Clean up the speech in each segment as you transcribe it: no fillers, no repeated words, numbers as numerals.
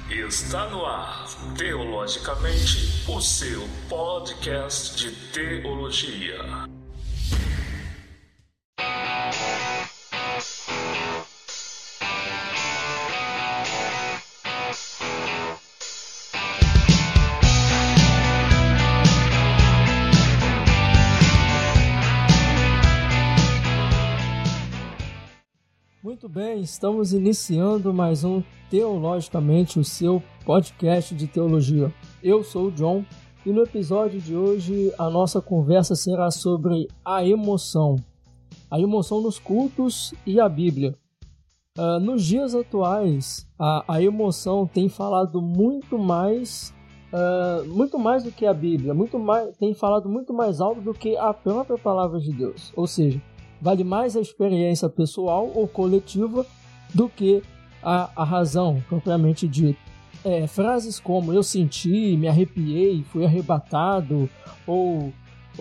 Está no ar, Teologicamente, o seu podcast de teologia. Muito bem, estamos iniciando mais um Teologicamente, o seu podcast de teologia. Eu sou o John e no episódio de hoje a nossa conversa será sobre a emoção nos cultos e a Bíblia. Nos dias atuais, a emoção tem falado muito mais do que a Bíblia, tem falado muito mais alto do que a própria palavra de Deus, ou seja, vale mais a experiência pessoal ou coletiva do que a razão propriamente dita. Frases como eu senti, me arrepiei, fui arrebatado, ou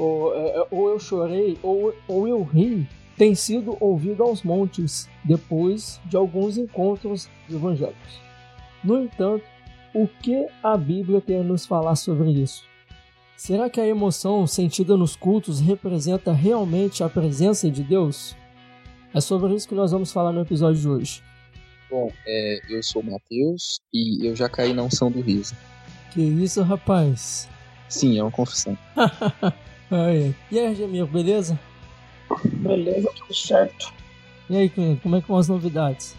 eu chorei, ou eu ri, tem sido ouvido aos montes depois de alguns encontros evangélicos. No entanto, o que a Bíblia tem a nos falar sobre isso? Será que a emoção sentida nos cultos representa realmente a presença de Deus? É sobre isso que nós vamos falar no episódio de hoje. Bom, eu sou o Matheus e eu já caí na unção do riso. Que isso, rapaz? Sim, é uma confissão. E aí, Argemir, beleza? Beleza, tudo certo. E aí, Clínio, como é que vão as novidades?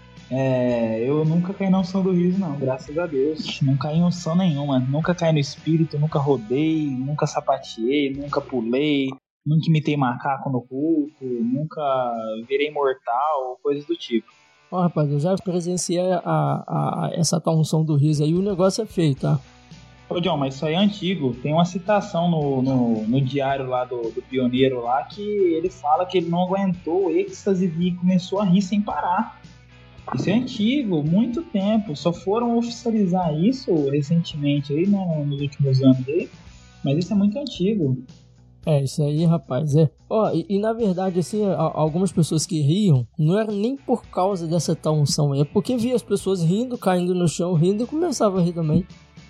Eu nunca caí na unção do riso, não, graças a Deus. Não caí em unção nenhuma. Nunca caí no espírito, nunca rodei, nunca sapateei, nunca pulei, nunca imitei macaco no culto, nunca virei mortal, coisas do tipo. Rapaz, eu já presenciei essa tal unção do riso aí, o negócio é feio, tá? Ô John, mas isso aí é antigo. Tem uma citação no diário lá do pioneiro lá que ele fala que ele não aguentou o êxtase e começou a rir sem parar. Isso é antigo, muito tempo. Só foram oficializar isso recentemente aí, né, nos últimos anos aí. Mas isso é muito antigo. Isso aí, rapaz, E na verdade, assim, algumas pessoas que riam, não era nem por causa dessa tal unção, é porque via as pessoas rindo, caindo no chão, rindo e começava a rir também.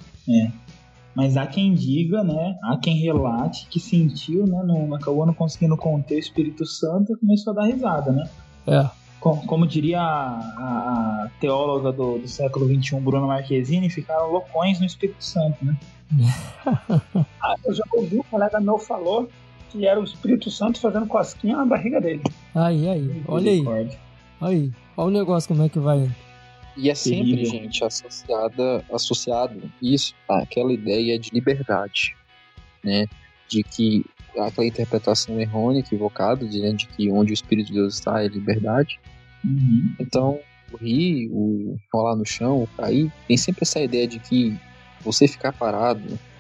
Mas há quem diga, né, há quem relate que sentiu, né, acabou não conseguindo conter o Espírito Santo e começou a dar risada, né? Como diria a teóloga do século XXI, Bruna Marquezine, ficaram loucões no Espírito Santo, né? Eu já ouvi, um colega meu falou que era o Espírito Santo fazendo cosquinha na barriga dele. Aí, olha aí. Olha o negócio como é que vai. E é sempre, gente, associado isso àquela ideia de liberdade, né? De que aquela interpretação errônea, equivocada, de que onde o Espírito de Deus está é liberdade. Uhum. Então, o rir, o rolar no chão, o cair, tem sempre essa ideia de que você ficar parado,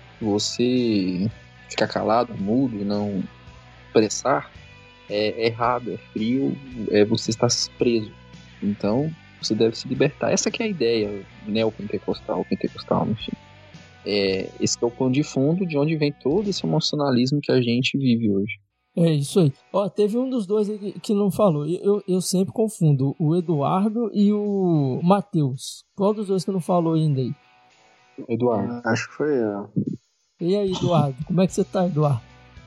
você ficar calado, mudo, não expressar, é errado, é frio, você está preso. Então, você deve se libertar. Essa que é a ideia neopentecostal, enfim. Esse é o pano de fundo de onde vem todo esse emocionalismo que a gente vive hoje. É isso aí. Teve um dos dois que não falou. Eu sempre confundo o Eduardo e o Matheus. Qual dos dois que não falou ainda aí? Eduardo. Acho que foi eu. E aí, Eduardo? Como é que você tá, Eduardo?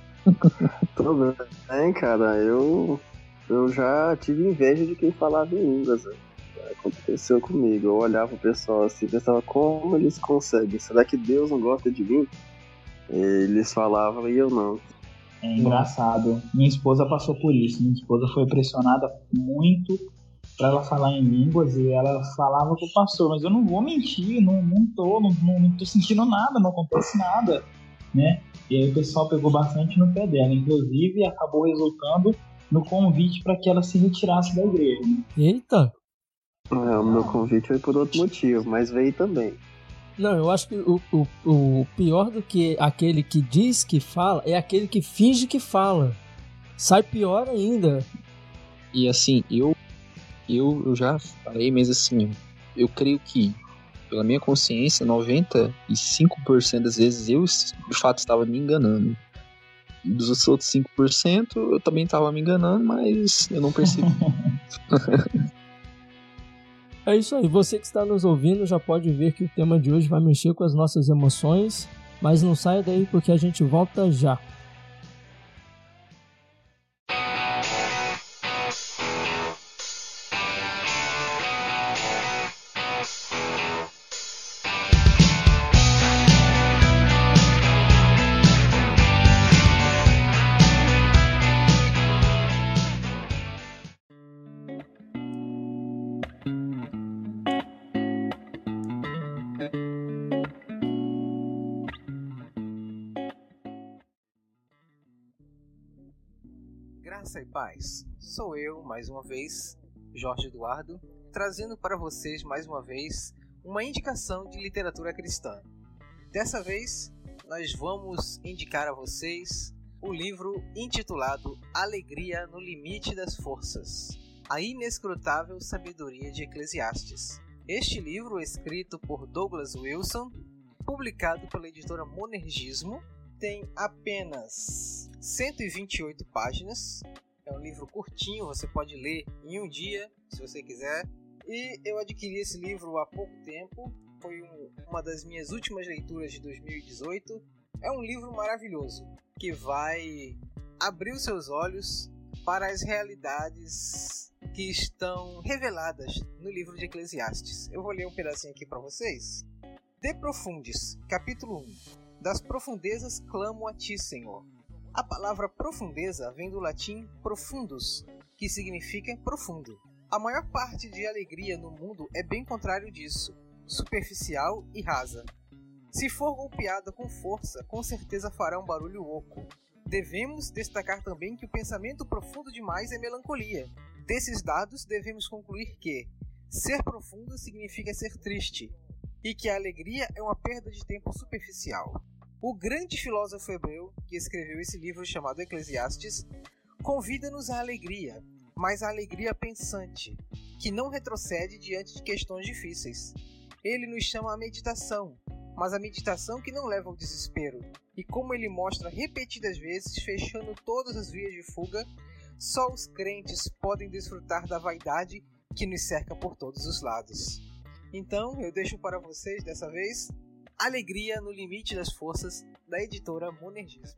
Tô bem, cara. Eu já tive inveja de quem falava em línguas. Aconteceu comigo. Eu olhava o pessoal assim e pensava, como eles conseguem? Será que Deus não gosta de mim? Eles falavam e eu não. É engraçado. Minha esposa passou por isso. Minha esposa foi pressionada muito para ela falar em línguas e ela falava com o pastor, mas eu não vou mentir, não tô sentindo nada, não acontece nada, né? E aí o pessoal pegou bastante no pé dela, inclusive acabou resultando no convite para que ela se retirasse da igreja, né? Eita! O meu convite foi por outro motivo, mas veio também. Não, eu acho que o pior do que aquele que diz que fala é aquele que finge que fala. Sai pior ainda. E assim, eu já falei, mas assim, eu creio que, pela minha consciência, 95% das vezes eu de fato estava me enganando. E dos outros 5% eu também estava me enganando, mas eu não percebi. É isso aí, você que está nos ouvindo já pode ver que o tema de hoje vai mexer com as nossas emoções, mas não saia daí porque a gente volta já. Graça e paz, sou eu, mais uma vez, Jorge Eduardo, trazendo para vocês, mais uma vez, uma indicação de literatura cristã. Dessa vez, nós vamos indicar a vocês o livro intitulado Alegria no Limite das Forças, a inescrutável sabedoria de Eclesiastes. Este livro, escrito por Douglas Wilson, publicado pela editora Monergismo, tem apenas 128 páginas. É um livro curtinho, você pode ler em um dia, se você quiser. E eu adquiri esse livro há pouco tempo. Foi uma das minhas últimas leituras de 2018. É um livro maravilhoso, que vai abrir os seus olhos para as realidades que estão reveladas no livro de Eclesiastes. Eu vou ler um pedacinho aqui para vocês. De Profundis, capítulo 1. Das profundezas clamo a ti, Senhor. A palavra profundeza vem do latim profundus, que significa profundo. A maior parte de alegria no mundo é bem contrário disso, superficial e rasa. Se for golpeada com força, com certeza fará um barulho oco. Devemos destacar também que o pensamento profundo demais é melancolia. Desses dados, devemos concluir que ser profundo significa ser triste, e que a alegria é uma perda de tempo superficial. O grande filósofo hebreu, que escreveu esse livro chamado Eclesiastes, convida-nos à alegria, mas à alegria pensante, que não retrocede diante de questões difíceis. Ele nos chama à meditação, mas a meditação que não leva ao desespero, e como ele mostra repetidas vezes, fechando todas as vias de fuga, só os crentes podem desfrutar da vaidade que nos cerca por todos os lados. Então, eu deixo para vocês, dessa vez, Alegria no Limite das Forças, da editora Monergismo.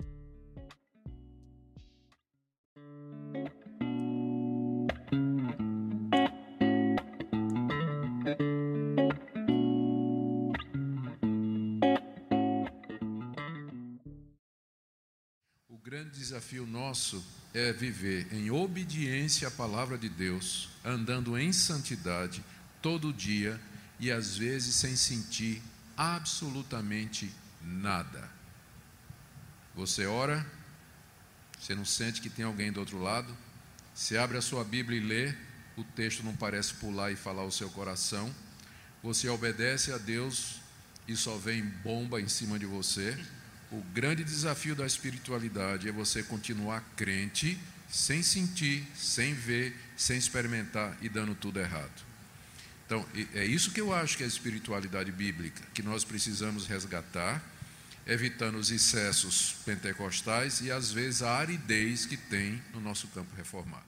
O grande desafio nosso é viver em obediência à palavra de Deus, andando em santidade todo dia e às vezes sem sentir absolutamente nada. Você ora, você não sente que tem alguém do outro lado, você abre a sua Bíblia e lê, o texto não parece pular e falar o seu coração, você obedece a Deus e só vem bomba em cima de você. O grande desafio da espiritualidade é você continuar crente, sem sentir, sem ver, sem experimentar e dando tudo errado. Então, é isso que eu acho que é a espiritualidade bíblica, que nós precisamos resgatar, evitando os excessos pentecostais e, às vezes, a aridez que tem no nosso campo reformado.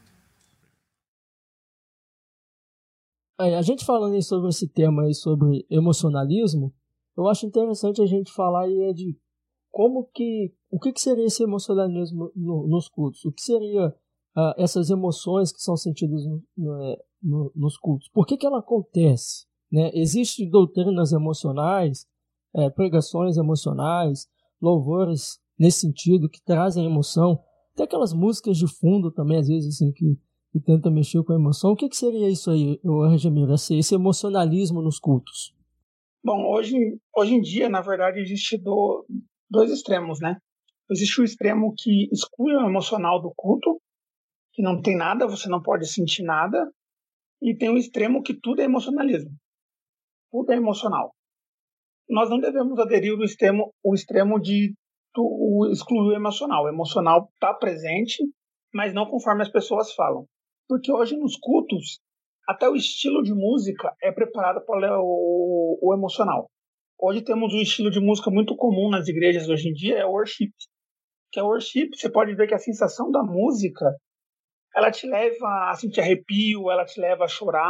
A gente falando aí sobre esse tema aí, sobre emocionalismo, eu acho interessante a gente falar aí de o que seria esse emocionalismo nos cultos, o que seria essas emoções que são sentidas nos cultos. Por que ela acontece? Né? Existem doutrinas emocionais, pregações emocionais, louvores nesse sentido, que trazem emoção. Tem aquelas músicas de fundo também, às vezes, assim, que tentam mexer com a emoção. O que seria isso aí, Angemiro, esse emocionalismo nos cultos? Bom, hoje em dia, na verdade, existe dois extremos, né? Existe o extremo que exclui o emocional do culto, que não tem nada, você não pode sentir nada, e tem o extremo que tudo é emocionalismo. Tudo é emocional. Nós não devemos aderir ao extremo de excluir o emocional. O emocional está presente, mas não conforme as pessoas falam. Porque hoje nos cultos, até o estilo de música é preparado para o emocional. Hoje temos um estilo de música muito comum nas igrejas hoje em dia, é o worship. Que é o worship, você pode ver que a sensação da música, ela te leva a sentir arrepio, ela te leva a chorar,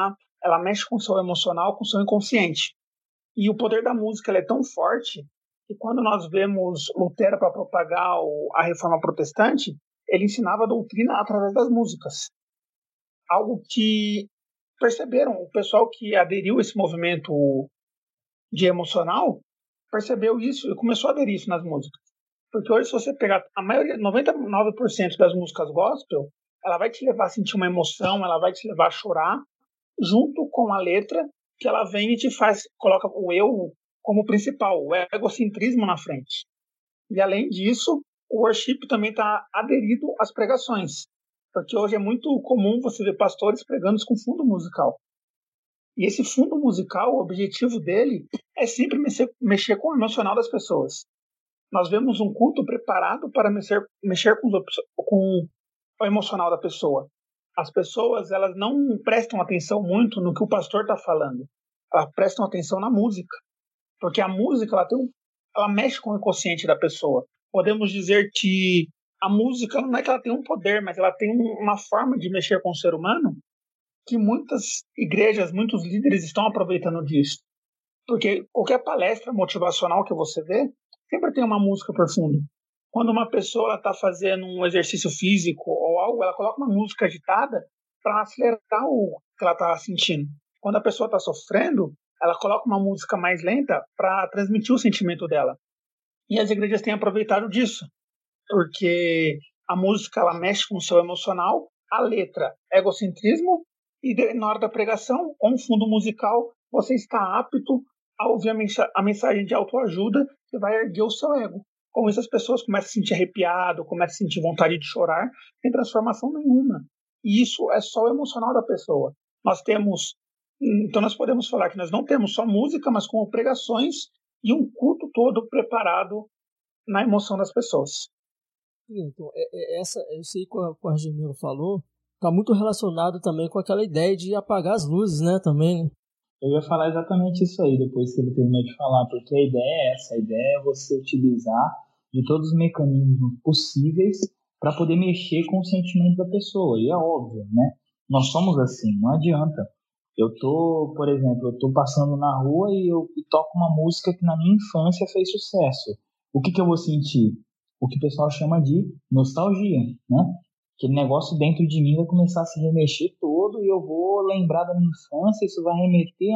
ela mexe com o seu emocional, com o seu inconsciente. E o poder da música é tão forte que quando nós vemos Lutero para propagar a reforma protestante, ele ensinava a doutrina através das músicas. Algo que perceberam, o pessoal que aderiu a esse movimento de emocional, percebeu isso e começou a aderir isso nas músicas. Porque hoje, se você pegar a maioria, 99% das músicas gospel, ela vai te levar a sentir uma emoção, ela vai te levar a chorar, junto com a letra, que ela vem e te coloca o eu como principal, o egocentrismo na frente. E além disso, o worship também está aderido às pregações, porque hoje é muito comum você ver pastores pregando com fundo musical. E esse fundo musical, o objetivo dele é sempre mexer com o emocional das pessoas. Nós vemos um culto preparado para mexer com o emocional da pessoa. As pessoas, elas não prestam atenção muito no que o pastor está falando. Elas prestam atenção na música. Porque a música, ela mexe com o inconsciente da pessoa. Podemos dizer que a música não é que ela tem um poder, mas ela tem uma forma de mexer com o ser humano que muitas igrejas, muitos líderes estão aproveitando disso. Porque qualquer palestra motivacional que você vê, sempre tem uma música por fundo. Quando uma pessoa está fazendo um exercício físico ou algo, ela coloca uma música agitada para acelerar o que ela está sentindo. Quando a pessoa está sofrendo, ela coloca uma música mais lenta para transmitir o sentimento dela. E as igrejas têm aproveitado disso, porque a música ela mexe com o seu emocional, a letra é egocentrismo, e na hora da pregação, com o fundo musical, você está apto a ouvir a mensagem de autoajuda que vai erguer o seu ego. Com isso, as pessoas começam a se sentir arrepiado, começam a sentir vontade de chorar, sem transformação nenhuma. E isso é só o emocional da pessoa. Então nós podemos falar que nós não temos só música, mas como pregações e um culto todo preparado na emoção das pessoas. Então, isso aí que o Argemiro falou está muito relacionado também com aquela ideia de apagar as luzes, né, também. Eu ia falar exatamente isso aí, depois que ele terminou de falar, porque a ideia é essa, a ideia é você utilizar de todos os mecanismos possíveis para poder mexer com o sentimento da pessoa, e é óbvio, né? Nós somos assim, não adianta. Por exemplo, eu tô passando na rua e eu toco uma música que na minha infância fez sucesso. O que eu vou sentir? O que o pessoal chama de nostalgia, né? Aquele negócio dentro de mim vai começar a se remexer todo e eu vou lembrar da minha infância, isso vai remeter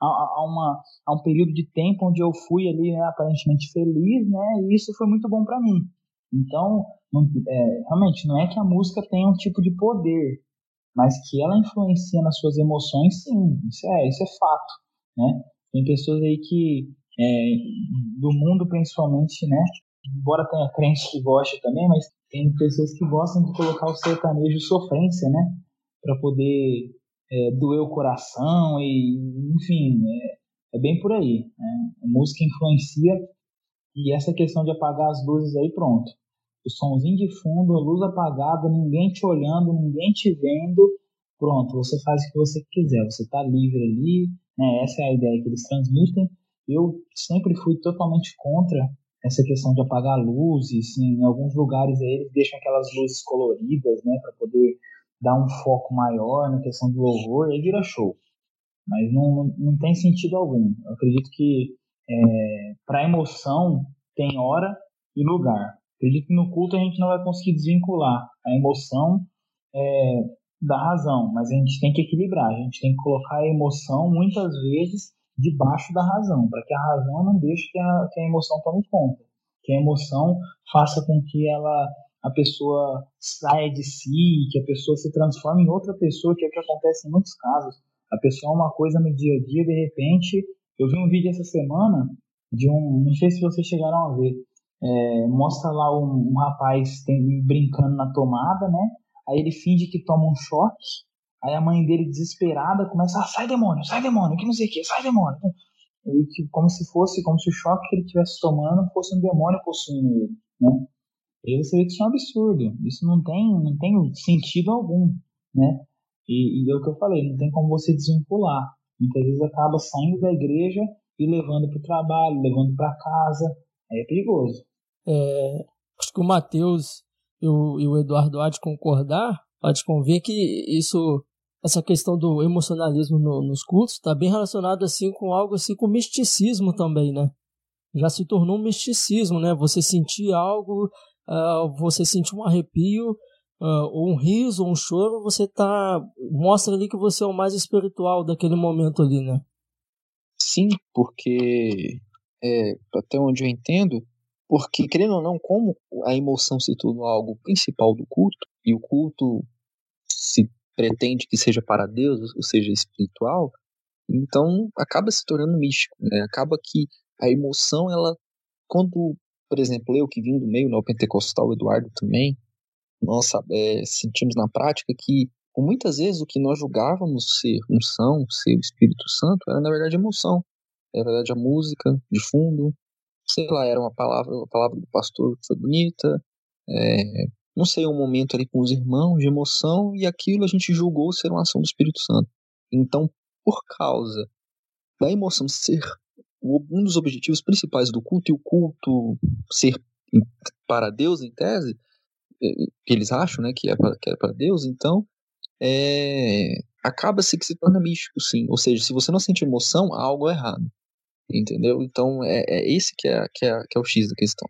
a um período de tempo onde eu fui ali, né, aparentemente feliz, né, e isso foi muito bom para mim. Então, realmente, não é que a música tenha um tipo de poder, mas que ela influencia nas suas emoções, sim, isso é fato, né? Tem pessoas aí que, do mundo principalmente, né, embora tenha crente que goste também, mas tem pessoas que gostam de colocar o sertanejo sofrência, né? Para poder doer o coração e, enfim, é bem por aí, né? A música influencia e essa questão de apagar as luzes aí, pronto. O somzinho de fundo, a luz apagada, ninguém te olhando, ninguém te vendo, pronto, você faz o que você quiser, você está livre ali, né? Essa é a ideia que eles transmitem. Eu sempre fui totalmente contra essa questão de apagar luzes. Em alguns lugares aí eles deixam aquelas luzes coloridas, né, para poder dar um foco maior na questão do louvor, aí vira show. Mas não tem sentido algum. Eu acredito que para emoção tem hora e lugar. Acredito que no culto a gente não vai conseguir desvincular a emoção da razão, mas a gente tem que equilibrar, a gente tem que colocar a emoção muitas vezes debaixo da razão, para que a razão não deixe que a emoção tome conta, que a emoção faça com que a pessoa saia de si, que a pessoa se transforme em outra pessoa, que é o que acontece em muitos casos. A pessoa é uma coisa no dia a dia, de repente, eu vi um vídeo essa semana não sei se vocês chegaram a ver, mostra lá um rapaz brincando na tomada, né? Aí ele finge que toma um choque. Aí a mãe dele, desesperada, começa, sai demônio, que não sei o que, sai demônio. E tipo, como se o choque que ele estivesse tomando fosse um demônio possuindo ele, né? E aí você vê que isso é um absurdo, isso não tem sentido algum, né? E é o que eu falei, não tem como você desvincular. Muitas vezes acaba saindo da igreja e levando para o trabalho, levando para casa, aí é perigoso. Acho que o Matheus e o Eduardo há de concordar, há de convir que isso essa questão do emocionalismo nos cultos está bem relacionado assim com algo assim com misticismo também, né? Já se tornou um misticismo, né? Você sentir algo, você sentir um arrepio, ou um riso, ou um choro, mostra ali que você é o mais espiritual daquele momento ali, né? Sim, porque até onde eu entendo, porque querendo ou não, como a emoção se tornou algo principal do culto, e o culto se pretende que seja para Deus, ou seja, espiritual, então acaba se tornando místico, né? Acaba que a emoção, ela, quando, por exemplo, eu que vim do meio neopentecostal, o Eduardo também, nós sentimos na prática que, por muitas vezes, o que nós julgávamos ser unção, ser o Espírito Santo, era na verdade emoção, era na verdade a música de fundo, sei lá, era a palavra do pastor que foi bonita, não sei, um momento ali com os irmãos de emoção, e aquilo a gente julgou ser uma ação do Espírito Santo. Então, por causa da emoção ser um dos objetivos principais do culto, e o culto ser para Deus, em tese, que eles acham, né, que é para Deus, então acaba-se que se torna místico, sim. Ou seja, se você não sente emoção, há algo errado. Entendeu? Então esse que é o X da questão.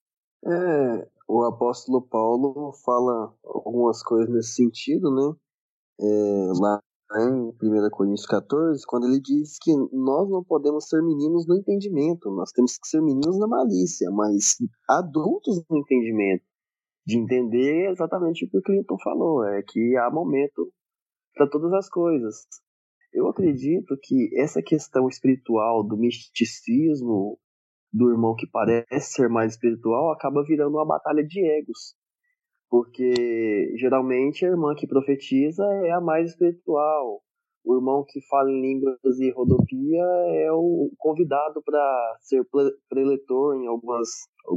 O apóstolo Paulo fala algumas coisas nesse sentido, né? Lá em 1 Coríntios 14, quando ele diz que nós não podemos ser meninos no entendimento, nós temos que ser meninos na malícia, mas adultos no entendimento, de entender exatamente o que o Clinton falou, que há momento para todas as coisas. Eu acredito que essa questão espiritual, do misticismo, do irmão que parece ser mais espiritual, acaba virando uma batalha de egos. Porque geralmente a irmã que profetiza é a mais espiritual. O irmão que fala em línguas e rodopia é o convidado para ser preletor em alguns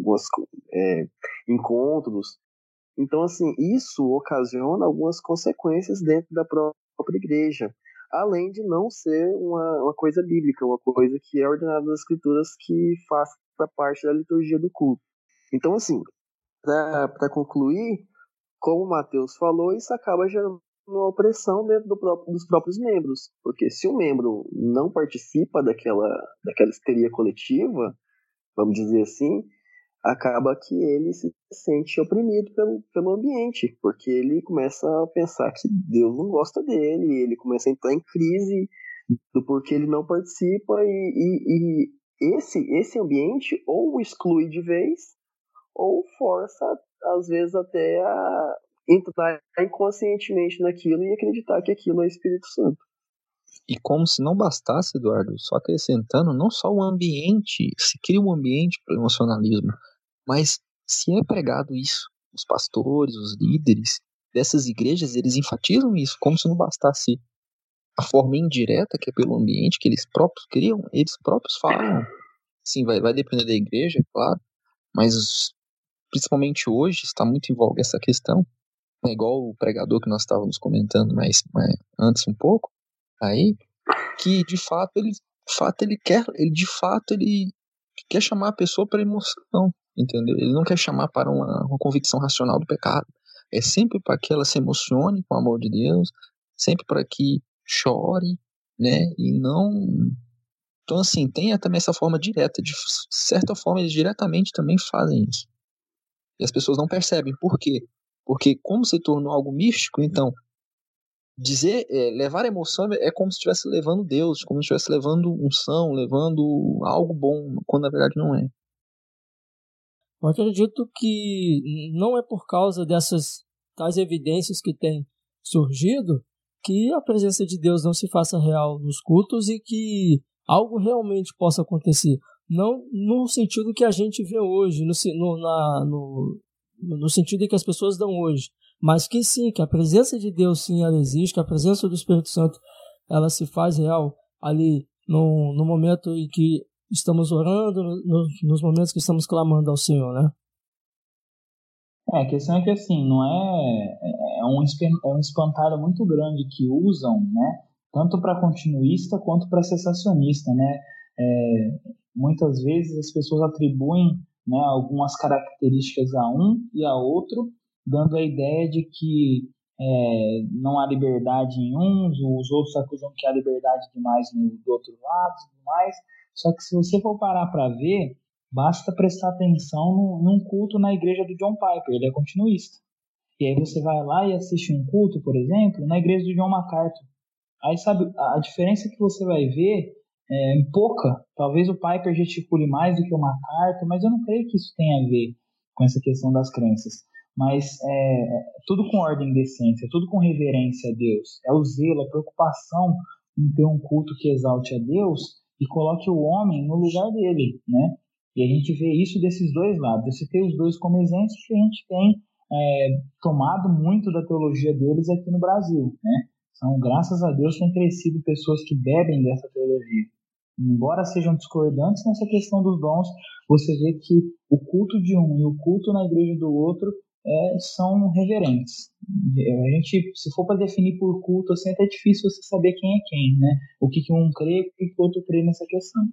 encontros. Então, assim, isso ocasiona algumas consequências dentro da própria igreja, além de não ser uma coisa bíblica, uma coisa que é ordenada nas escrituras que faça parte da liturgia do culto. Então, assim, para concluir, como o Mateus falou, isso acaba gerando uma opressão dentro dos próprios membros, porque se o membro não participa daquela histeria coletiva, vamos dizer assim, acaba que ele se sente oprimido pelo ambiente, porque ele começa a pensar que Deus não gosta dele, ele começa a entrar em crise do porquê ele não participa, e esse ambiente ou o exclui de vez, ou força, às vezes, até a entrar inconscientemente naquilo e acreditar que aquilo é Espírito Santo. E como se não bastasse, Eduardo, só acrescentando, não só o ambiente, se cria um ambiente para o emocionalismo, mas se é pregado isso, os pastores, os líderes dessas igrejas, eles enfatizam isso, como se não bastasse a forma indireta, que é pelo ambiente que eles próprios criam, eles próprios falam. Sim, vai depender da igreja, é claro, mas principalmente hoje está muito em voga essa questão, é igual o pregador que nós estávamos comentando mais antes um pouco, aí, que de fato ele quer chamar a pessoa para emoção, entendeu? Ele não quer chamar para uma convicção racional do pecado. É sempre para que ela se emocione com o amor de Deus, sempre para que chore, né? E não... Então, assim, tem também essa forma direta, de certa forma eles diretamente também fazem isso. E as pessoas não percebem. Por quê? Porque como se tornou algo místico, então levar emoção é como se estivesse levando Deus, como se estivesse levando unção, levando algo bom, quando na verdade não é. Eu acredito que não é por causa dessas tais evidências que têm surgido que a presença de Deus não se faça real nos cultos e que algo realmente possa acontecer. Não no sentido que a gente vê hoje, no sentido que as pessoas dão hoje, mas que sim, que a presença de Deus sim, ela existe, que a presença do Espírito Santo ela se faz real ali no momento em que estamos orando, nos momentos que estamos clamando ao Senhor, né? A questão é que assim, não é um espantalho muito grande que usam, né? Tanto para continuista quanto para cessacionista, né? Muitas vezes as pessoas atribuem, né, algumas características a um e a outro, dando a ideia de que não há liberdade em uns, os outros acusam que há liberdade demais do outro lado e tudo mais. Só que se você for parar para ver, basta prestar atenção num culto na igreja do John Piper, ele é continuista. E aí você vai lá e assiste um culto, por exemplo, na igreja do John MacArthur. Aí sabe, a diferença que você vai ver é pouca. Talvez o Piper gesticule mais do que o MacArthur, mas eu não creio que isso tenha a ver com essa questão das crenças. Mas tudo com ordem e decência, tudo com reverência a Deus. É o zelo, a preocupação em ter um culto que exalte a Deus e coloque o homem no lugar dele, né? E a gente vê isso desses dois lados. Eu citei os dois como exemplos que a gente tem tomado muito da teologia deles aqui no Brasil, né? São, graças a Deus, têm crescido pessoas que bebem dessa teologia. Embora sejam discordantes nessa questão dos dons, você vê que o culto de um e o culto na igreja do outro são reverentes. A gente, se for para definir por culto, assim, é até difícil você saber quem é quem, né? O que um crê e o que o outro crê nessa questão.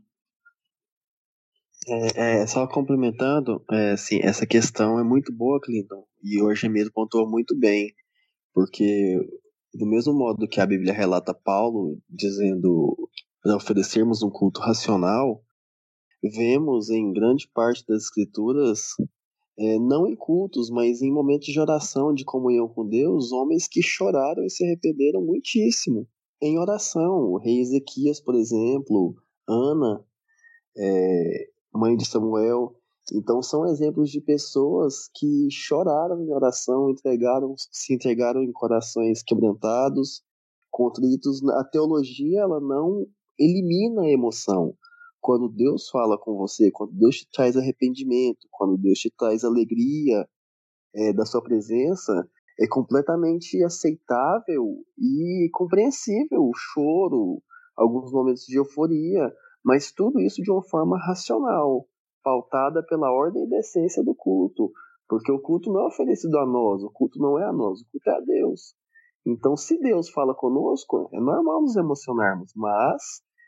Só complementando, assim, essa questão é muito boa, Clinton, e hoje mesmo pontuou muito bem, porque do mesmo modo que a Bíblia relata Paulo dizendo para oferecermos um culto racional, vemos em grande parte das Escrituras, não em cultos, mas em momentos de oração, de comunhão com Deus, homens que choraram e se arrependeram muitíssimo em oração. O rei Ezequias, por exemplo, Ana, mãe de Samuel. Então são exemplos de pessoas que choraram em oração, se entregaram em corações quebrantados, contritos. A teologia, ela não elimina a emoção. Quando Deus fala com você, quando Deus te traz arrependimento, quando Deus te traz alegria da sua presença, é completamente aceitável e compreensível o choro, alguns momentos de euforia, mas tudo isso de uma forma racional, pautada pela ordem e decência do culto, porque o culto não é oferecido a nós, o culto não é a nós, o culto é a Deus. Então, se Deus fala conosco, é normal nos emocionarmos, mas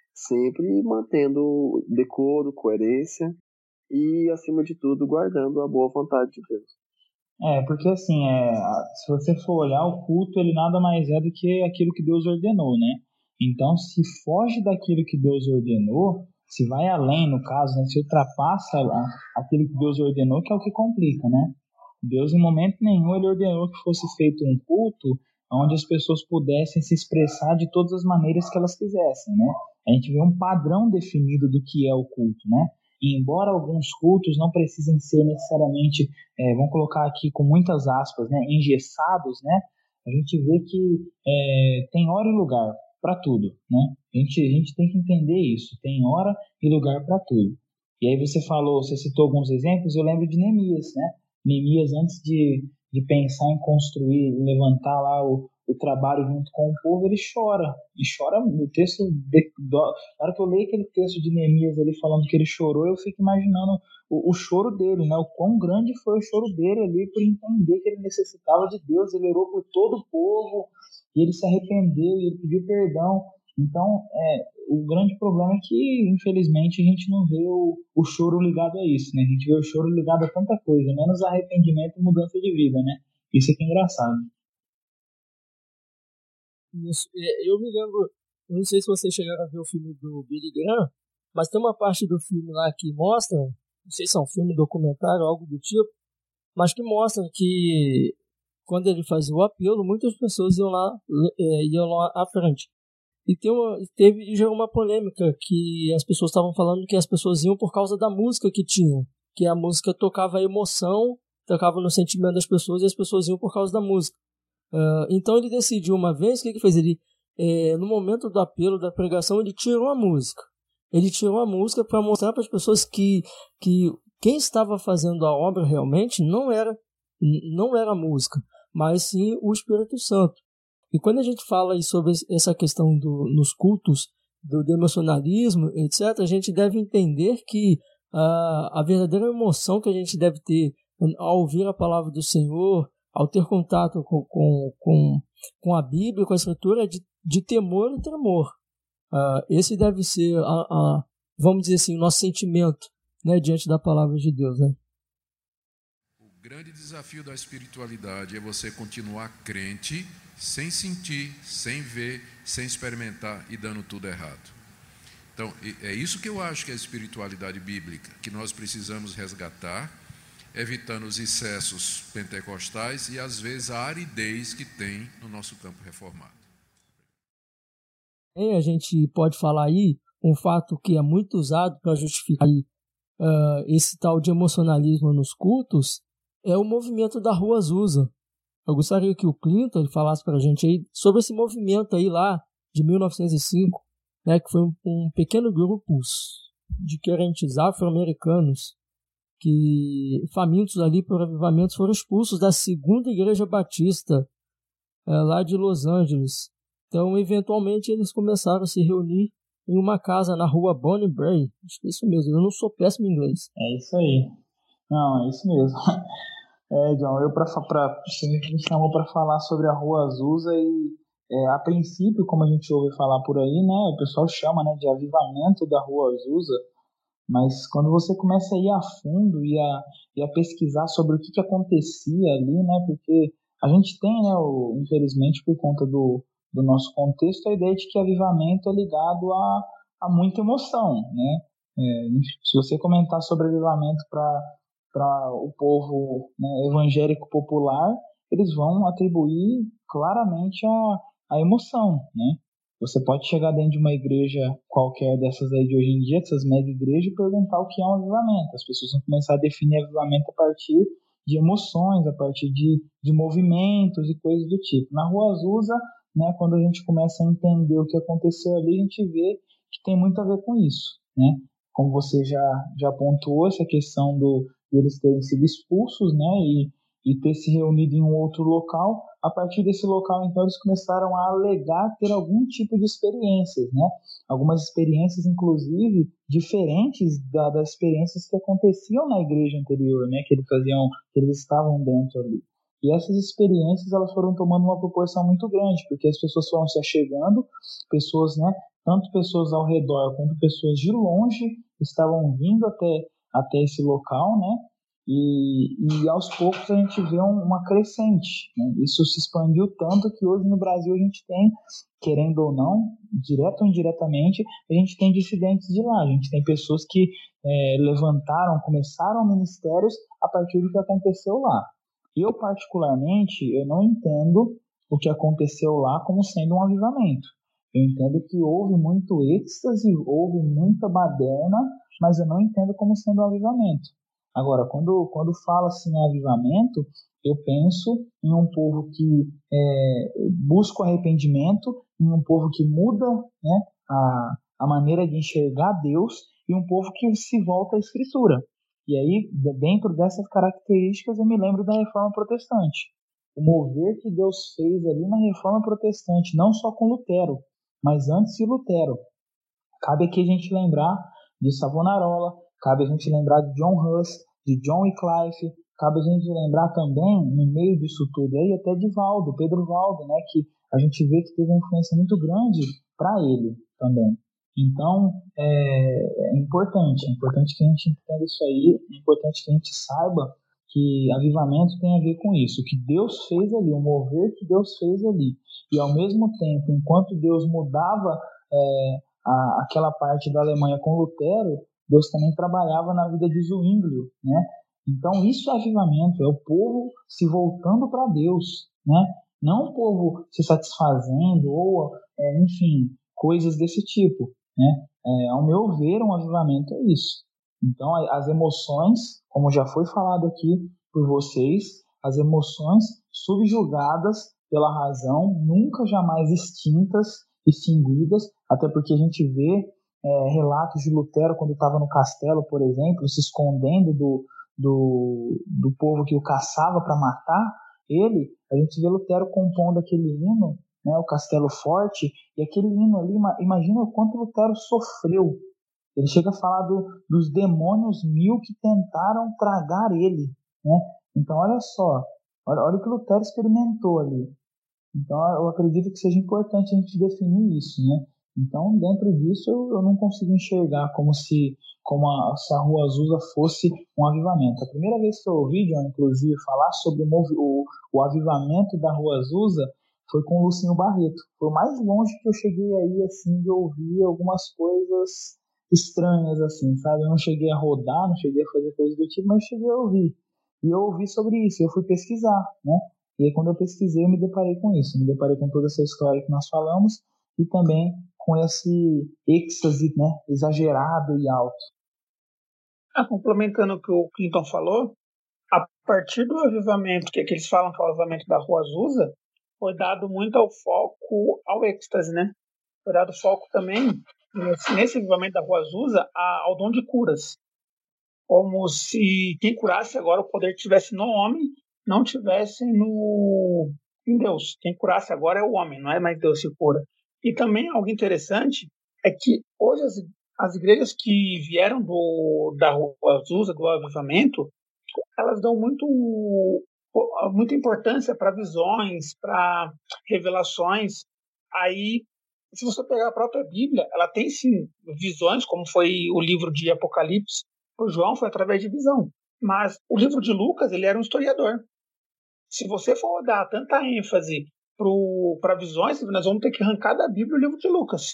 sempre mantendo decoro, coerência e, acima de tudo, guardando a boa vontade de Deus. Porque assim, se você for olhar, o culto ele nada mais é do que aquilo que Deus ordenou, né? Então, se foge daquilo que Deus ordenou, se vai além, no caso, né, se ultrapassa aquilo que Deus ordenou, que é o que complica, né? Deus, em momento nenhum, ele ordenou que fosse feito um culto onde as pessoas pudessem se expressar de todas as maneiras que elas quisessem, né? A gente vê um padrão definido do que é o culto, né? E embora alguns cultos não precisem ser necessariamente, vamos colocar aqui com muitas aspas, né, engessados, né? A gente vê que tem hora e lugar para tudo, né? A gente tem que entender isso, tem hora e lugar para tudo. E aí você citou alguns exemplos, eu lembro de Neemias, né? Neemias, antes de pensar em construir, levantar lá o trabalho junto com o povo, ele chora. E chora no texto. Na hora que eu leio aquele texto de Neemias ali falando que ele chorou, eu fico imaginando o choro dele, né? O quão grande foi o choro dele ali por entender que ele necessitava de Deus. Ele orou por todo o povo e ele se arrependeu e ele pediu perdão. Então, o grande problema é que, infelizmente, a gente não vê o choro ligado a isso, né? A gente vê o choro ligado a tanta coisa, menos arrependimento e mudança de vida, né? Isso é que é engraçado. Isso, eu me lembro, eu não sei se vocês chegaram a ver o filme do Billy Graham, mas tem uma parte do filme lá que mostra, não sei se é um filme documentário, algo do tipo, mas que mostra que quando ele fazia o apelo, muitas pessoas iam lá à frente. E teve já uma polêmica que as pessoas estavam falando que as pessoas iam por causa da música que tinham, que a música tocava a emoção, tocava no sentimento das pessoas e as pessoas iam por causa da música. Então ele decidiu uma vez, o que ele fez? Ele, no momento do apelo, da pregação, ele tirou a música. Ele tirou a música para mostrar para as pessoas que quem estava fazendo a obra realmente não era a música, mas sim o Espírito Santo. E quando a gente fala aí sobre essa questão nos cultos, do emocionalismo, etc., a gente deve entender que a verdadeira emoção que a gente deve ter ao ouvir a palavra do Senhor, ao ter contato com a Bíblia, com a Escritura, é de temor e tremor. Esse deve ser, vamos dizer assim, o nosso sentimento, né, diante da palavra de Deus. Né? O grande desafio da espiritualidade é você continuar crente, sem sentir, sem ver, sem experimentar e dando tudo errado. Então, é isso que eu acho que é a espiritualidade bíblica, que nós precisamos resgatar, evitando os excessos pentecostais e, às vezes, a aridez que tem no nosso campo reformado. A gente pode falar aí um fato que é muito usado para justificar aí, esse tal de emocionalismo nos cultos, é o movimento da Rua Azusa. Eu gostaria que o Clinton falasse para a gente aí sobre esse movimento aí lá de 1905, né, que foi um pequeno grupo de crentes afro-americanos que, famintos ali por avivamentos, foram expulsos da segunda igreja batista lá de Los Angeles. Então, eventualmente, eles começaram a se reunir em uma casa na rua Bonnie Brae. Acho que é isso mesmo, eu não sou péssimo em inglês. É isso aí. Não, é isso mesmo. John, você me chamou para falar sobre a Rua Azusa e, a princípio, como a gente ouve falar por aí, né, o pessoal chama, né, de avivamento da Rua Azusa, mas quando você começa a ir a fundo e a pesquisar sobre o que acontecia ali, né, porque a gente tem, né, infelizmente, por conta do nosso contexto, a ideia de que avivamento é ligado a muita emoção, né? Se você comentar sobre avivamento para o povo, né, evangélico popular, eles vão atribuir claramente a emoção, né? Você pode chegar dentro de uma igreja qualquer dessas aí de hoje em dia, dessas mega igrejas, e perguntar o que é um avivamento. As pessoas vão começar a definir avivamento a partir de emoções, a partir de movimentos e coisas do tipo. Na Rua Azusa, né, quando a gente começa a entender o que aconteceu ali, a gente vê que tem muito a ver com isso, né? Como você já pontuou, essa questão de eles terem sido expulsos, né, e ter se reunido em um outro local. A partir desse local, então, eles começaram a alegar ter algum tipo de experiências, né? Algumas experiências, inclusive, diferentes das experiências que aconteciam na igreja anterior, né, que eles estavam dentro ali. E essas experiências, elas foram tomando uma proporção muito grande, porque as pessoas foram se achegando, pessoas, né, tanto pessoas ao redor quanto pessoas de longe estavam vindo até esse local, né? E aos poucos a gente vê uma crescente, né? Isso se expandiu tanto que hoje no Brasil a gente tem, querendo ou não, direto ou indiretamente, a gente tem dissidentes de lá. A gente tem pessoas que começaram ministérios a partir do que aconteceu lá. Eu, particularmente, eu não entendo o que aconteceu lá como sendo um avivamento. Eu entendo que houve muito êxtase, houve muita baderna, mas eu não entendo como sendo um avivamento. Agora, quando fala assim em avivamento, eu penso em um povo que busca o arrependimento, em um povo que muda, né, a maneira de enxergar Deus, e um povo que se volta à Escritura. E aí, dentro dessas características, eu me lembro da Reforma Protestante. O mover que Deus fez ali na Reforma Protestante, não só com Lutero, mas antes de Lutero. Cabe aqui a gente lembrar de Savonarola, cabe a gente lembrar de John Huss, de John Wycliffe, cabe a gente lembrar também, no meio disso tudo aí, até de Pedro Valdo, né, que a gente vê que teve uma influência muito grande para ele também. Então, é importante que a gente entenda isso aí, é importante que a gente saiba que avivamento tem a ver com isso, o que Deus fez ali, o mover que Deus fez ali. E ao mesmo tempo, enquanto Deus mudava aquela parte da Alemanha com Lutero, Deus também trabalhava na vida de Zwinglio, né? Então isso é avivamento, é o povo se voltando para Deus, né? Não o povo se satisfazendo ou, enfim, coisas desse tipo, né? Ao meu ver, um avivamento é isso. Então as emoções, como já foi falado aqui por vocês, as emoções subjugadas pela razão, nunca jamais extinguidas, até porque a gente vê relatos de Lutero quando estava no castelo, por exemplo, se escondendo do povo que o caçava para matar ele. A gente vê Lutero compondo aquele hino, né, o Castelo Forte, e aquele hino ali, imagina o quanto Lutero sofreu. Ele chega a falar dos demônios 1000 que tentaram tragar ele, né? Então olha só, olha o que Lutero experimentou ali. Então eu acredito que seja importante a gente definir isso, né? Então, dentro disso, eu não consigo enxergar se a Rua Azusa fosse um avivamento. A primeira vez que eu ouvi, John, inclusive, falar sobre o avivamento da Rua Azusa foi com o Lucinho Barreto. Foi o mais longe que eu cheguei aí, assim, de ouvir algumas coisas estranhas, assim, sabe? Eu não cheguei a rodar, não cheguei a fazer coisas do tipo, mas cheguei a ouvir. E eu ouvi sobre isso, eu fui pesquisar, né? E aí, quando eu pesquisei, eu me deparei com isso. Me deparei com toda essa história que nós falamos e também com esse êxtase, né, exagerado e alto. Complementando o que o Clinton falou, a partir do avivamento, que eles falam que é o avivamento da Rua Azusa, foi dado muito ao foco ao êxtase, né? Foi dado foco também, nesse avivamento da Rua Azusa, ao dom de curas. Como se quem curasse agora o poder estivesse no homem, não tivesse em Deus. Quem curasse agora é o homem, não é mais Deus que cura. E também algo interessante é que hoje as igrejas que vieram da Rua Azusa, do avivamento, elas dão muita importância para visões, para revelações. Aí, se você pegar a própria Bíblia, ela tem sim visões, como foi o livro de Apocalipse. O João foi através de visão. Mas o livro de Lucas, ele era um historiador. Se você for dar tanta ênfase para visões, nós vamos ter que arrancar da Bíblia o livro de Lucas.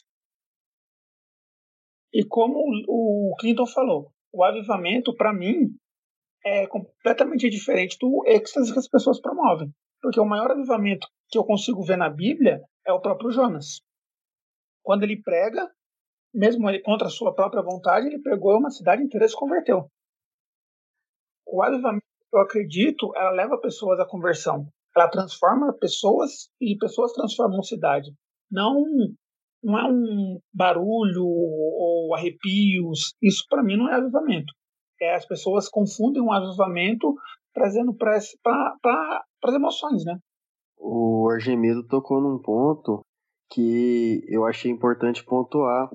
E como o Clinton falou, o avivamento, para mim, é completamente diferente do êxtase que as pessoas promovem. Porque o maior avivamento que eu consigo ver na Bíblia é o próprio Jonas. Quando ele prega, mesmo ele contra a sua própria vontade, ele pregou e uma cidade inteira se converteu. O avivamento, eu acredito, ela leva pessoas à conversão. Ela transforma pessoas e pessoas transformam cidade. Não é um barulho ou arrepios. Isso, para mim, não é avivamento. As pessoas confundem um avivamento trazendo para as emoções, né? O Argemido tocou num ponto que eu achei importante pontuar.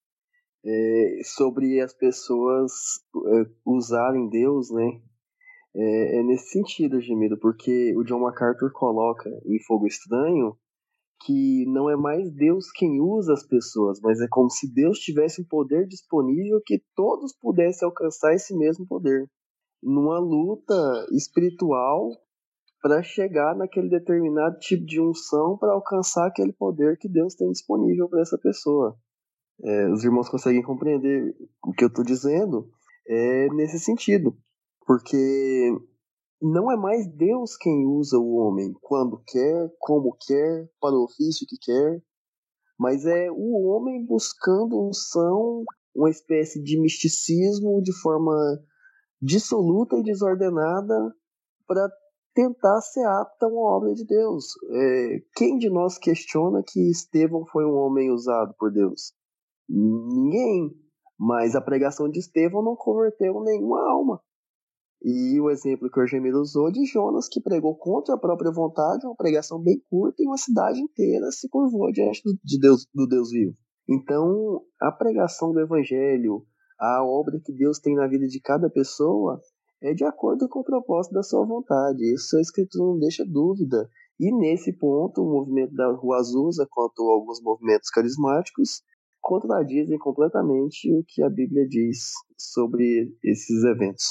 Sobre as pessoas usarem Deus, né? É nesse sentido, Argemido, porque o John MacArthur coloca em Fogo Estranho que não é mais Deus quem usa as pessoas, mas é como se Deus tivesse um poder disponível que todos pudessem alcançar esse mesmo poder, numa luta espiritual para chegar naquele determinado tipo de unção para alcançar aquele poder que Deus tem disponível para essa pessoa. Os irmãos conseguem compreender o que eu estou dizendo nesse sentido, porque não é mais Deus quem usa o homem quando quer, como quer, para o ofício que quer, mas é o homem buscando unção, uma espécie de misticismo de forma dissoluta e desordenada para tentar ser apto a uma obra de Deus. Quem de nós questiona que Estevão foi um homem usado por Deus? Ninguém. Mas a pregação de Estevão não converteu nenhuma alma. E o exemplo que o Argemido usou de Jonas, que pregou contra a própria vontade, uma pregação bem curta, e uma cidade inteira se curvou diante do Deus vivo. Então, a pregação do Evangelho, a obra que Deus tem na vida de cada pessoa, é de acordo com o propósito da sua vontade. Isso a Escritura não deixa dúvida. E nesse ponto, o movimento da Rua Azusa, quanto a alguns movimentos carismáticos, contradizem completamente o que a Bíblia diz sobre esses eventos.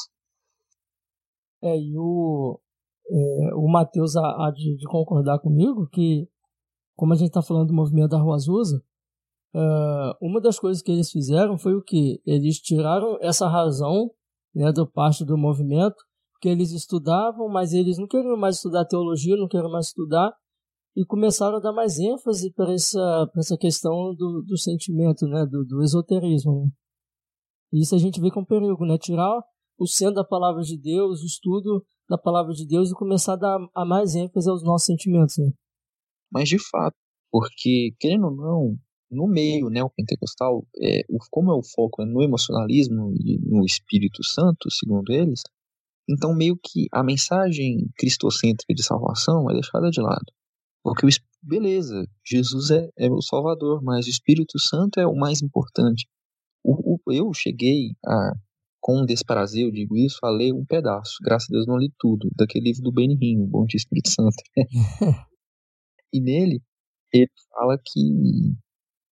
E o Matheus há de concordar comigo que, como a gente está falando do movimento da Rua Azusa, uma das coisas que eles fizeram foi o quê? Eles tiraram essa razão, né, do parte do movimento, porque eles estudavam, mas eles não queriam mais estudar teologia, não queriam mais estudar, e começaram a dar mais ênfase para essa questão do sentimento, né, do esoterismo. Né? E isso a gente vê com perigo, né? Tirar o centro da palavra de Deus, o estudo da palavra de Deus e começar a dar a mais ênfase aos nossos sentimentos. Né? Mas de fato, porque, querendo ou não, no meio neopentecostal, como é o foco no emocionalismo e no Espírito Santo, segundo eles, então meio que a mensagem cristocêntrica de salvação é deixada de lado. Porque, beleza, Jesus é o Salvador, mas o Espírito Santo é o mais importante. Eu cheguei com desprazer, eu digo isso, a ler um pedaço, graças a Deus não li tudo, daquele livro do Benihim, O Bom de Espírito Santo. E nele, ele fala que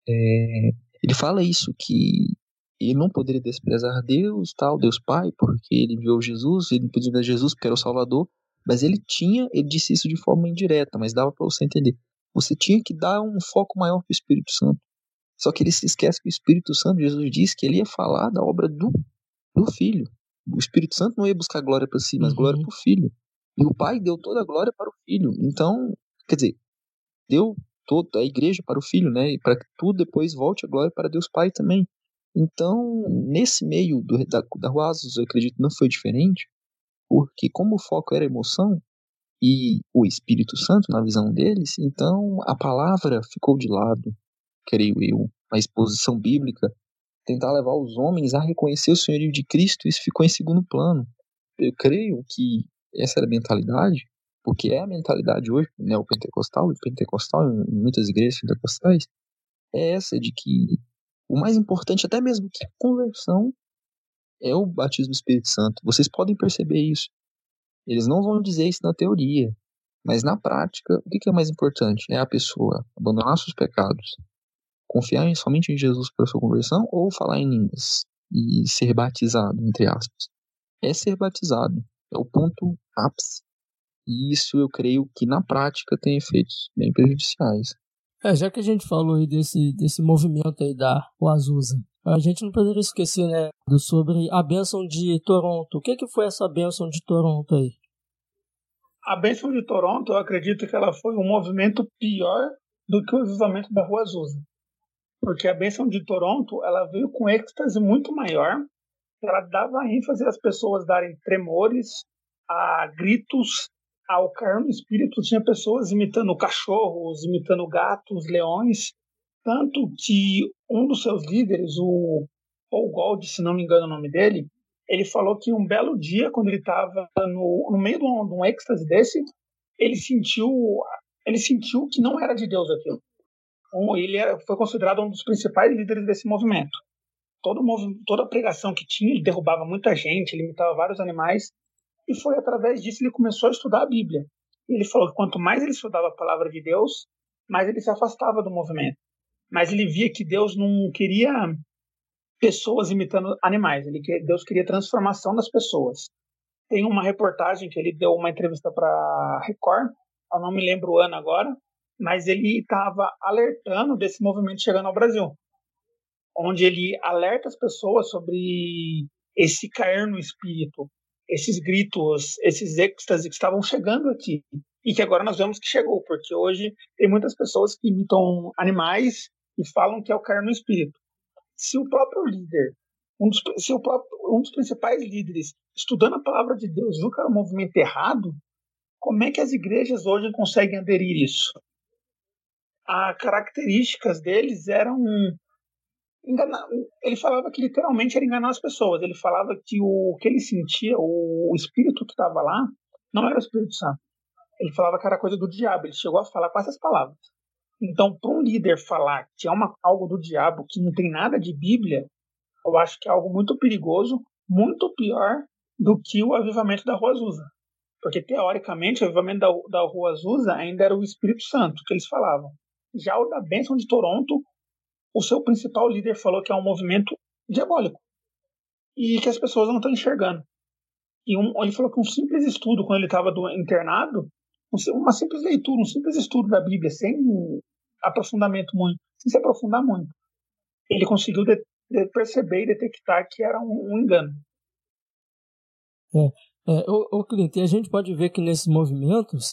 ele fala isso, que ele não poderia desprezar Deus, tal, Deus Pai, porque ele enviou Jesus, ele não podia ver Jesus porque era o Salvador, mas ele disse isso de forma indireta, mas dava para você entender. Você tinha que dar um foco maior para o Espírito Santo. Só que ele se esquece que o Espírito Santo, Jesus disse que ele ia falar da obra do Filho. O Espírito Santo não ia buscar glória para si, mas glória para o Filho. E o Pai deu toda a glória para o Filho. Então, quer dizer, deu toda a igreja para o Filho, né? E para que tudo depois volte a glória para Deus Pai também. Então, nesse meio da Rua Azusa, eu acredito que não foi diferente, porque como o foco era a emoção e o Espírito Santo na visão deles, então a palavra ficou de lado, creio eu. A exposição bíblica, tentar levar os homens a reconhecer o senhorio de Cristo, isso ficou em segundo plano. Eu creio que essa era a mentalidade, porque é a mentalidade hoje, né, o pentecostal em muitas igrejas pentecostais, é essa de que o mais importante, até mesmo que a conversão, é o batismo do Espírito Santo. Vocês podem perceber isso. Eles não vão dizer isso na teoria, mas na prática, o que é mais importante? É a pessoa abandonar seus pecados, confiar somente em Jesus para sua conversão, ou falar em línguas e ser batizado, entre aspas. É ser batizado, é o ponto ápice. E isso eu creio que na prática tem efeitos bem prejudiciais. Já que a gente falou aí desse movimento aí da Azusa, a gente não poderia esquecer, né, sobre a bênção de Toronto. O que foi essa bênção de Toronto aí? A bênção de Toronto, eu acredito que ela foi um movimento pior do que o avivamento da Rua Azusa. Porque a bênção de Toronto, ela veio com êxtase muito maior. Ela dava ênfase às pessoas darem tremores, a gritos, ao cair no espírito. Tinha pessoas imitando cachorros, imitando gatos, leões. Tanto que um dos seus líderes, o Paul Gold, se não me engano o nome dele, ele falou que um belo dia, quando ele estava no meio de um êxtase desse, ele sentiu que não era de Deus aquilo. Ele foi considerado um dos principais líderes desse movimento. Toda a pregação que tinha, ele derrubava muita gente, ele imitava vários animais, e foi através disso que ele começou a estudar a Bíblia. Ele falou que quanto mais ele estudava a palavra de Deus, mais ele se afastava do movimento. Mas ele via que Deus não queria pessoas imitando animais, Deus queria transformação das pessoas. Tem uma reportagem que ele deu uma entrevista para Record, eu não me lembro o ano agora, mas ele estava alertando desse movimento chegando ao Brasil, onde ele alerta as pessoas sobre esse cair no espírito, esses gritos, esses êxtases que estavam chegando aqui, e que agora nós vemos que chegou, porque hoje tem muitas pessoas que imitam animais e falam que é o cair no espírito. Se o próprio líder, um dos principais líderes, estudando a palavra de Deus, viu que era um movimento errado, como é que as igrejas hoje conseguem aderir isso? As características deles eram ele falava que literalmente era enganar as pessoas. Ele falava que o que ele sentia, o espírito que estava lá, não era o Espírito Santo. Ele falava que era coisa do diabo. Ele chegou a falar com essas palavras. Então, para um líder falar que é algo do diabo, que não tem nada de Bíblia, eu acho que é algo muito perigoso, muito pior do que o avivamento da Rua Azusa. Porque, teoricamente, o avivamento da Rua Azusa ainda era o Espírito Santo, que eles falavam. Já o da Bênção de Toronto, o seu principal líder falou que é um movimento diabólico e que as pessoas não estão enxergando. E ele falou que um simples estudo, quando ele estava internado, uma simples leitura, um simples estudo da Bíblia, sem aprofundamento muito, sem se aprofundar muito, ele conseguiu perceber e detectar que era um engano. Clinton, a gente pode ver que nesses movimentos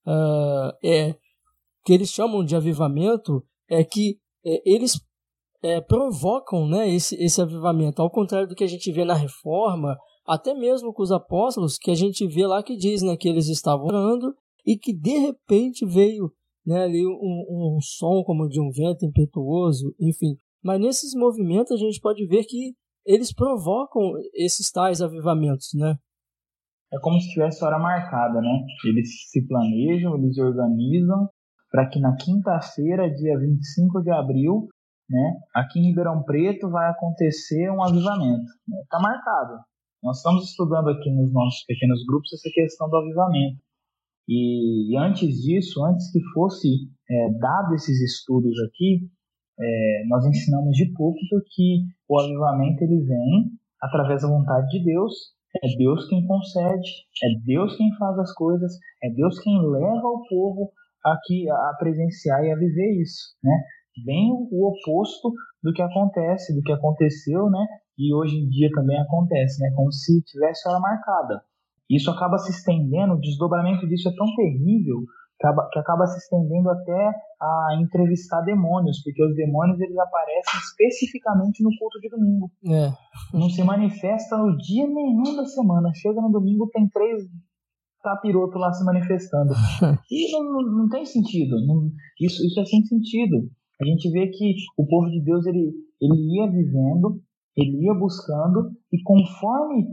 que eles chamam de avivamento é que eles provocam, né, esse avivamento, ao contrário do que a gente vê na Reforma, até mesmo com os apóstolos, que a gente vê lá que diz, né, que eles estavam orando e que de repente veio, né, ali um som como de um vento impetuoso, enfim. Mas nesses movimentos a gente pode ver que eles provocam esses tais avivamentos, né? É como se tivesse hora marcada, né? Eles se planejam, eles organizam para que na quinta-feira, dia 25 de abril, né, aqui em Ribeirão Preto vai acontecer um avivamento. Está marcado. Nós estamos estudando aqui nos nossos pequenos grupos essa questão do avivamento. E antes disso, antes que fosse dado esses estudos aqui, Nós ensinamos de púlpito que o avivamento ele vem através da vontade de Deus. É Deus quem concede, é Deus quem faz as coisas, é Deus quem leva o povo aqui a presenciar e a viver isso, né? Bem o oposto do que acontece, do que aconteceu, né? E hoje em dia também acontece, né? Como se tivesse hora marcada. Isso acaba se estendendo, o desdobramento disso é tão terrível que acaba se estendendo até a entrevistar demônios, porque os demônios eles aparecem especificamente no culto de domingo. Não se manifesta no dia nenhum da semana. Chega no domingo, tem 3 capirotos lá se manifestando. E não tem sentido. Isso é sem sentido. A gente vê que o povo de Deus ele ia vivendo, ele ia buscando, e conforme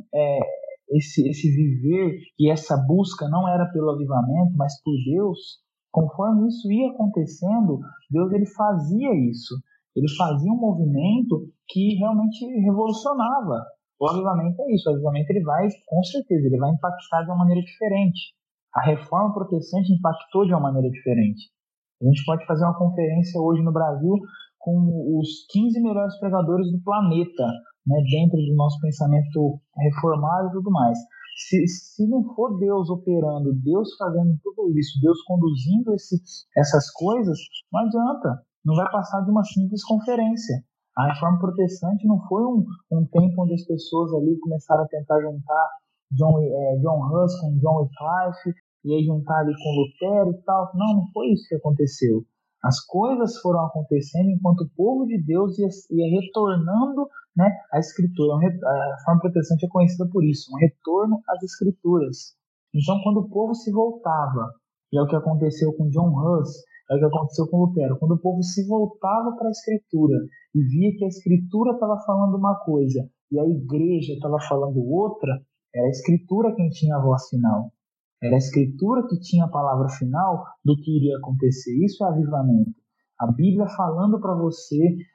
esse viver e essa busca não era pelo avivamento, mas por Deus, conforme isso ia acontecendo, Deus ele fazia isso. Ele fazia um movimento que realmente revolucionava. O avivamento é isso. O avivamento ele vai, com certeza, ele vai impactar de uma maneira diferente. A reforma protestante impactou de uma maneira diferente. A gente pode fazer uma conferência hoje no Brasil com os 15 melhores pregadores do planeta, né, dentro do nosso pensamento reformado e tudo mais. Se não for Deus operando, Deus fazendo tudo isso, Deus conduzindo essas coisas, não adianta, não vai passar de uma simples conferência. A reforma protestante não foi um tempo onde as pessoas ali começaram a tentar juntar John Hus com John Wycliffe, e aí juntar ali com Lutero e tal. Não foi isso que aconteceu. As coisas foram acontecendo enquanto o povo de Deus ia retornando, né, à Escritura. A reforma protestante é conhecida por isso, um retorno às Escrituras. Então, quando o povo se voltava, e é o que aconteceu com John Hus, é o que aconteceu com Lutero, quando o povo se voltava para a Escritura e via que a Escritura estava falando uma coisa e a igreja estava falando outra, era a Escritura quem tinha a voz final. Era a Escritura que tinha a palavra final do que iria acontecer. Isso é avivamento. A Bíblia falando para você,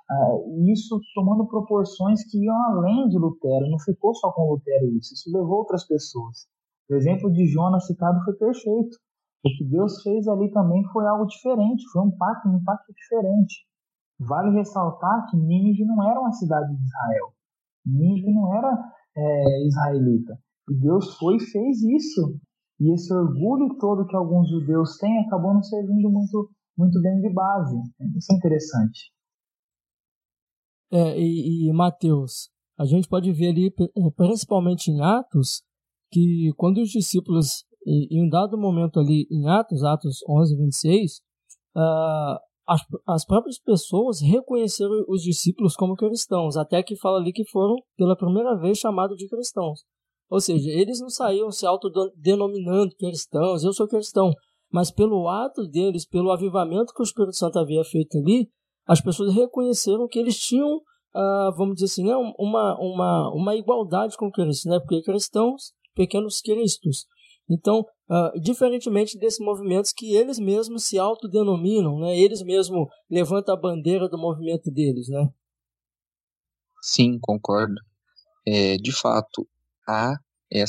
isso tomando proporções que iam além de Lutero. Não ficou só com Lutero isso levou outras pessoas. O exemplo de Jonas citado foi perfeito. O que Deus fez ali também foi algo diferente, foi um impacto diferente. Vale ressaltar que Nínive não era uma cidade de Israel. Nínive não era israelita. E Deus foi e fez isso. E esse orgulho todo que alguns judeus têm acabou não servindo muito bem de base. Isso é interessante. E Mateus, a gente pode ver ali, principalmente em Atos, que quando os discípulos, em um dado momento ali em Atos 11, 26, as próprias pessoas reconheceram os discípulos como cristãos, até que fala ali que foram pela primeira vez chamados de cristãos. Ou seja, eles não saíam se autodenominando cristãos, eu sou cristão, mas pelo ato deles, pelo avivamento que o Espírito Santo havia feito ali, as pessoas reconheceram que eles tinham, vamos dizer assim, né, uma igualdade com Cristo, né, porque cristãos, pequenos cristos. Então, diferentemente desses movimentos que eles mesmos se autodenominam, né, eles mesmos levantam a bandeira do movimento deles, né? Sim, concordo. De fato, há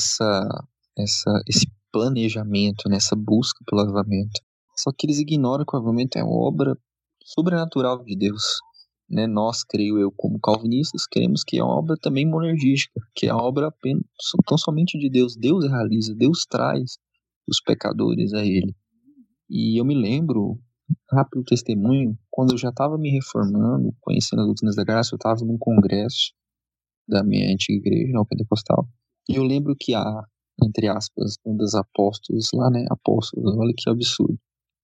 esse planejamento, nessa busca pelo avivamento. Só que eles ignoram que o avivamento é uma obra sobrenatural de Deus. Né? Nós, creio eu, como calvinistas, cremos que é uma obra também monergística, que é uma obra apenas, tão somente de Deus. Deus realiza, Deus traz os pecadores a Ele. E eu me lembro, rápido testemunho, quando eu já estava me reformando, conhecendo as doutrinas da graça, eu estava num congresso da minha antiga igreja, neopentecostal. E eu lembro que entre aspas, um dos apóstolos lá, né, apóstolos, olha que absurdo,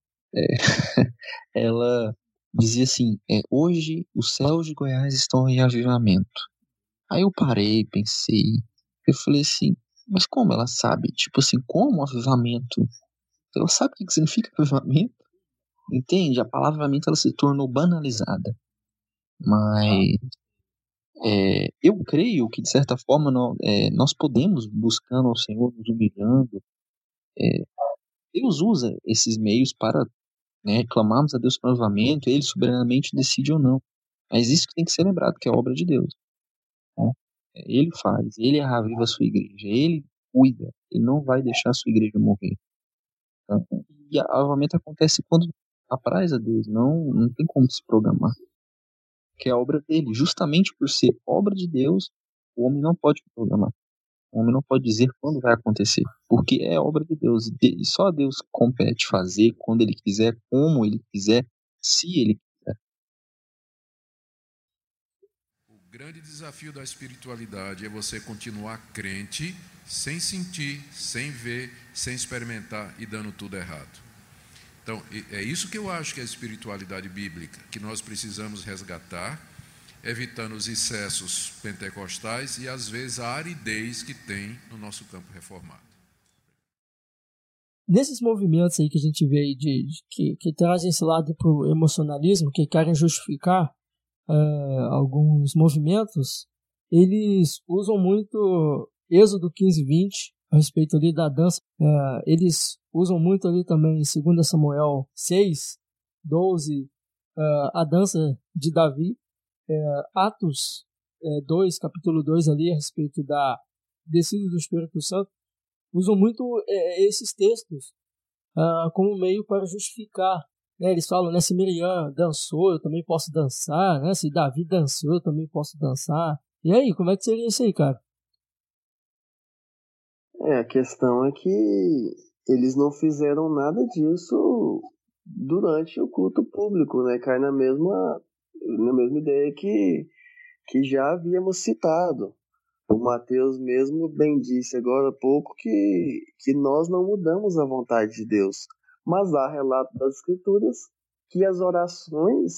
ela dizia assim, hoje os céus de Goiás estão em avivamento. Aí eu parei, pensei, eu falei assim, mas como ela sabe? Tipo assim, como avivamento? Ela sabe o que significa avivamento? Entende? A palavra avivamento ela se tornou banalizada. Mas eu creio que, de certa forma, nós podemos, buscando ao Senhor, nos humilhando. Deus usa esses meios para, né, clamarmos a Deus para avivamento, Ele soberanamente decide ou não. Mas isso que tem que ser lembrado, que é obra de Deus. Né? Ele faz, Ele reaviva a sua igreja, Ele cuida, Ele não vai deixar a sua igreja morrer. Tá? E o avivamento acontece quando apraz a Deus, não tem como se programar. porque é obra dele. Justamente por ser obra de Deus, o homem não pode programar. O homem não pode dizer quando vai acontecer, porque é obra de Deus. E só a Deus compete fazer quando ele quiser, como ele quiser, se ele quiser. O grande desafio da espiritualidade é você continuar crente, sem sentir, sem ver, sem experimentar e dando tudo errado. Então, é isso que eu acho que é a espiritualidade bíblica, que nós precisamos resgatar, evitando os excessos pentecostais e, às vezes, a aridez que tem no nosso campo reformado. Nesses movimentos aí que a gente vê aí que trazem esse lado para o emocionalismo, que querem justificar alguns movimentos, eles usam muito Êxodo 15:20 a respeito ali da dança. Eles usam muito ali também 2 Samuel 6:12, a dança de Davi. Atos 2, capítulo 2 ali, a respeito da descida do Espírito Santo, usam muito esses textos como meio para justificar, né? Eles falam, né, se Miriam dançou, eu também posso dançar, né? Se Davi dançou, eu também posso dançar. E aí, como é que seria isso aí, cara? A questão é que eles não fizeram nada disso durante o culto público, né? Cai na mesma ideia que já havíamos citado. O Mateus mesmo bem disse agora há pouco que nós não mudamos a vontade de Deus. Mas há relato das Escrituras que as orações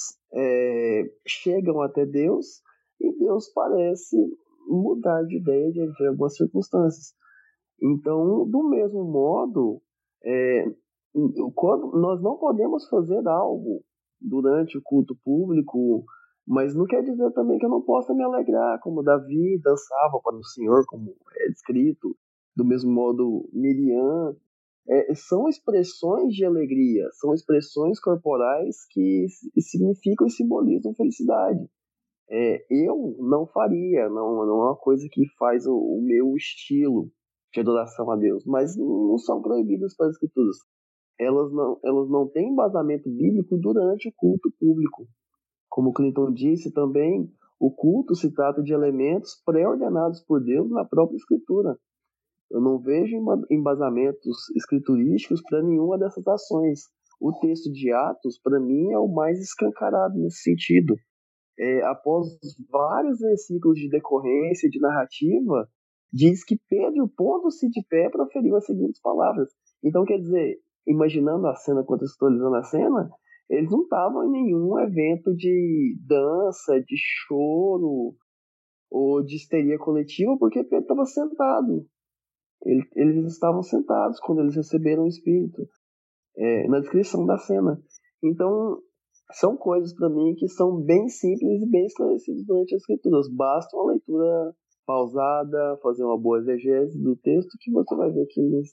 chegam até Deus e Deus parece mudar de ideia diante de algumas circunstâncias. Então, do mesmo modo, quando nós não podemos fazer algo durante o culto público, mas não quer dizer também que eu não possa me alegrar, como Davi dançava para o Senhor, como é descrito, do mesmo modo Miriam. São expressões de alegria, são expressões corporais que significam e simbolizam felicidade. Eu não faria, não é uma coisa que faz o meu estilo de adoração a Deus, mas não são proibidas pelas Escrituras. Elas não têm embasamento bíblico durante o culto público. Como Clinton disse também, o culto se trata de elementos pré-ordenados por Deus na própria Escritura. Eu não vejo embasamentos escriturísticos para nenhuma dessas ações. O texto de Atos, para mim, é o mais escancarado nesse sentido. Após vários versículos de decorrência, de narrativa, diz que Pedro, pondo-se de pé, proferiu as seguintes palavras. Então, quer dizer, imaginando a cena, contextualizando a cena, eles não estavam em nenhum evento de dança, de choro ou de histeria coletiva, porque Pedro estava sentado. Eles estavam sentados quando eles receberam o Espírito, na descrição da cena. Então, são coisas para mim que são bem simples e bem esclarecidas durante as Escrituras. Basta uma leitura pausada, fazer uma boa exegese do texto, que você vai ver que eles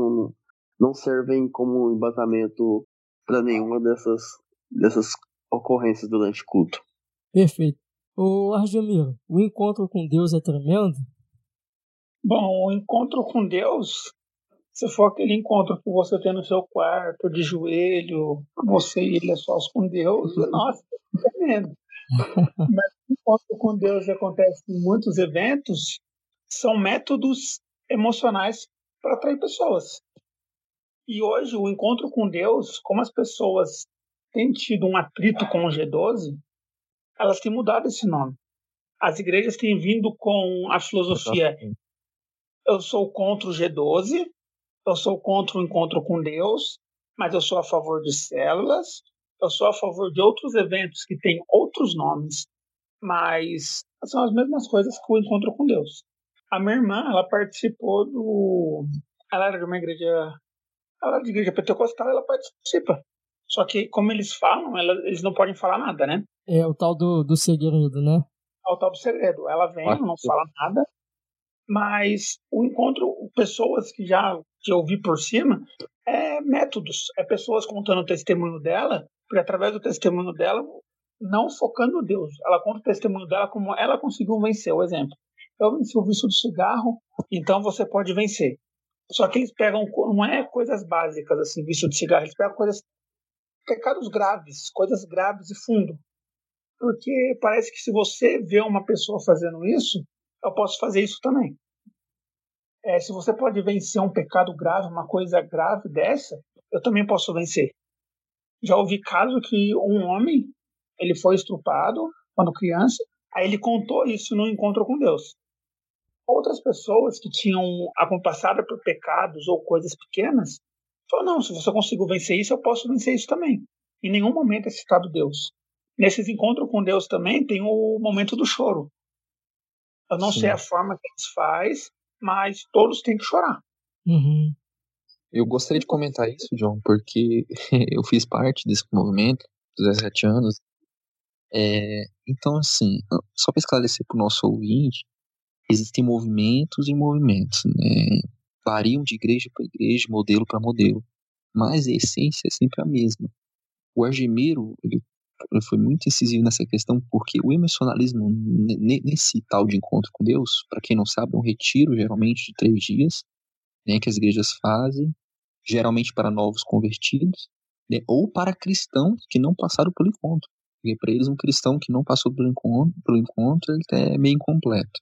não servem como embasamento para nenhuma dessas ocorrências durante o culto. Perfeito. Ô Argemiro, o encontro com Deus é tremendo? Bom, o encontro com Deus, se for aquele encontro que você tem no seu quarto, de joelho, você e ele a sós com Deus, nossa, é tremendo. Mas o encontro com Deus acontece em muitos eventos, são métodos emocionais para atrair pessoas. E hoje, o encontro com Deus, como as pessoas têm tido um atrito com o G12, elas têm mudado esse nome. As igrejas têm vindo com a filosofia: eu sou contra o G12, eu sou contra o encontro com Deus, mas eu sou a favor de células, eu sou a favor de outros eventos que têm outros nomes, mas são as mesmas coisas que o encontro com Deus. A minha irmã, ela participou ela era de uma igreja, ela era de igreja pentecostal, ela participa. Só que, como eles falam, eles não podem falar nada, né? É o tal do segredo, né? É o tal do segredo. Ela vem, não fala nada, mas o encontro, pessoas que já ouvi por cima, métodos, pessoas contando o testemunho dela, porque através do testemunho dela, não focando no Deus, ela conta o testemunho dela como ela conseguiu vencer. O exemplo: eu venci o vício do cigarro, então você pode vencer. Só que eles pegam, não é coisas básicas assim, vício de cigarro, eles pegam pecados graves, coisas graves e fundo. Porque parece que se você vê uma pessoa fazendo isso, eu posso fazer isso também. Se você pode vencer um pecado grave, uma coisa grave dessa, eu também posso vencer. Já ouvi caso que um homem, ele foi estrupado quando criança, aí ele contou isso no encontro com Deus. Outras pessoas que tinham passado por pecados ou coisas pequenas, falaram, não, se você conseguiu vencer isso, eu posso vencer isso também. Em nenhum momento é citado Deus. Nesses encontros com Deus também tem o momento do choro. Eu não sei a forma que eles fazem, mas todos têm que chorar. Uhum. Eu gostaria de comentar isso, John, porque eu fiz parte desse movimento, dos 17 anos. Então, assim, só para esclarecer para o nosso ouvinte, existem movimentos e movimentos, né? Variam de igreja para igreja, modelo para modelo, mas a essência é sempre a mesma. O Argemiro, ele foi muito incisivo nessa questão, porque o emocionalismo nesse tal de encontro com Deus, para quem não sabe, é um retiro, geralmente de 3 dias, né, que as igrejas fazem, geralmente para novos convertidos, né, ou para cristãos que não passaram pelo encontro. Porque para eles, um cristão que não passou pelo encontro ele é meio incompleto.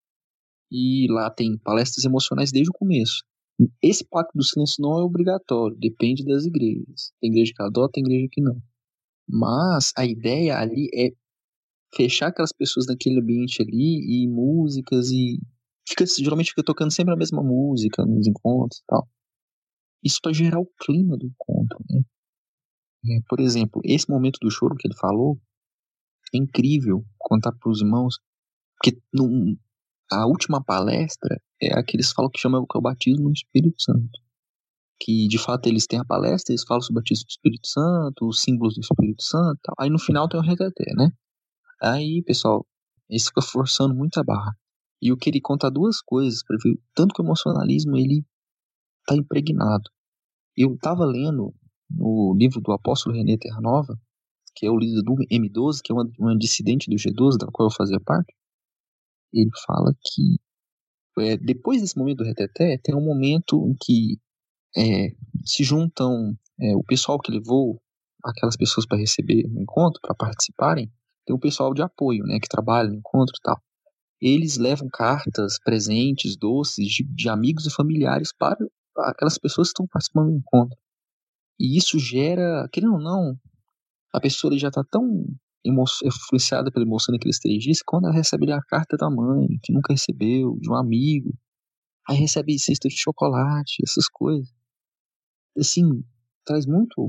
E lá tem palestras emocionais desde o começo. Esse pacto do silêncio não é obrigatório, depende das igrejas. Tem igreja que adota, tem igreja que não. Mas a ideia ali é fechar aquelas pessoas naquele ambiente ali, e músicas, e geralmente fica tocando sempre a mesma música nos encontros e tal. Isso para gerar o clima do encontro, né? Por exemplo, esse momento do choro que ele falou é incrível contar para os irmãos, porque a última palestra é a que eles falam que chama o batismo no Espírito Santo. Que de fato eles têm a palestra, eles falam sobre o batismo do Espírito Santo, os símbolos do Espírito Santo, tal. Aí no final tem o reteté, né? Aí, pessoal, eles ficam forçando muito a barra. E eu queria contar 2 coisas para ver tanto que o emocionalismo ele tá impregnado. Eu tava lendo no livro do apóstolo René Terranova, que é o líder do M12, que é uma dissidente do G12, da qual eu fazia parte. Ele fala que depois desse momento do reteté, tem um momento em que se juntam o pessoal que levou aquelas pessoas para receber no encontro, para participarem, tem o pessoal de apoio, né, que trabalha no encontro e tal. Eles levam cartas, presentes, doces de amigos e familiares para aquelas pessoas que estão participando do encontro. E isso gera, querendo ou não, a pessoa já está tão influenciada pela emoção naqueles 3 dias, que quando ela recebe a carta da mãe, que nunca recebeu, de um amigo, aí recebe cesta de chocolate, essas coisas. Assim, traz muito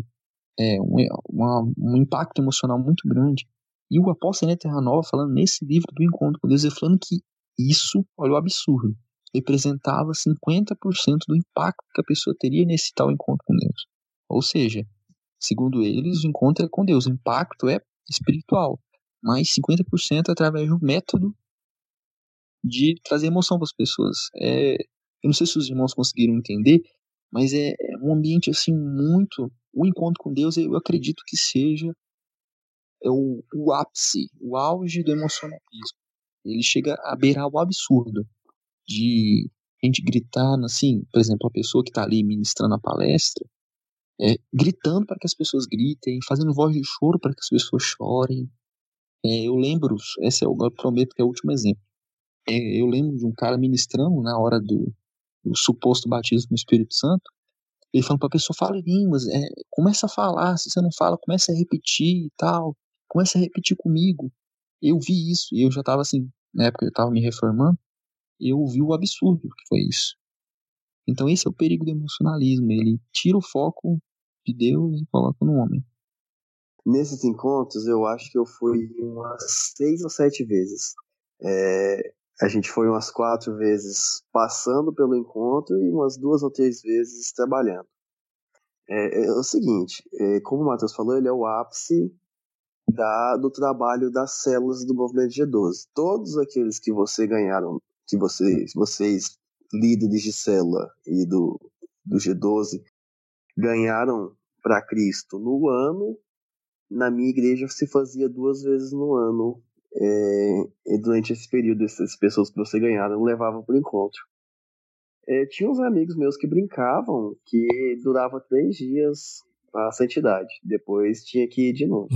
um impacto emocional muito grande. E o apóstolo René Terranova, falando nesse livro do Encontro com Deus, ele falando que isso, olha o absurdo, representava 50% do impacto que a pessoa teria nesse tal encontro com Deus. Ou seja, segundo eles, o encontro é com Deus, o impacto é espiritual, mas 50% através do método de trazer emoção para as pessoas. Eu não sei se os irmãos conseguiram entender, mas é um ambiente assim muito... O encontro com Deus, eu acredito que seja o ápice, o auge do emocionalismo. Ele chega a beirar o absurdo de a gente gritar, assim, por exemplo, a pessoa que está ali ministrando a palestra, gritando para que as pessoas gritem, fazendo voz de choro para que as pessoas chorem. Eu lembro, eu prometo que é o último exemplo. Eu lembro de um cara ministrando na hora do suposto batismo no Espírito Santo. Ele falando pra pessoa, fala em línguas, começa a falar, se você não fala, começa a repetir e tal, começa a repetir comigo. Eu vi isso, e eu já tava assim, na época eu tava me reformando, e eu vi o absurdo que foi isso. Então esse é o perigo do emocionalismo, ele tira o foco de Deus e coloca no homem. Nesses encontros, eu acho que eu fui umas 6 ou 7 vezes. A gente foi umas 4 vezes passando pelo encontro e umas 2 ou 3 vezes trabalhando. É o seguinte, como o Matheus falou, ele é o ápice do trabalho das células do movimento G12. Todos aqueles que vocês ganharam, que vocês líderes de célula e do G12 ganharam para Cristo no ano, na minha igreja se fazia 2 vezes no ano. E durante esse período, essas pessoas que você ganharam levavam para o encontro. Tinha uns amigos meus que brincavam que durava 3 dias a santidade. Depois tinha que ir de novo.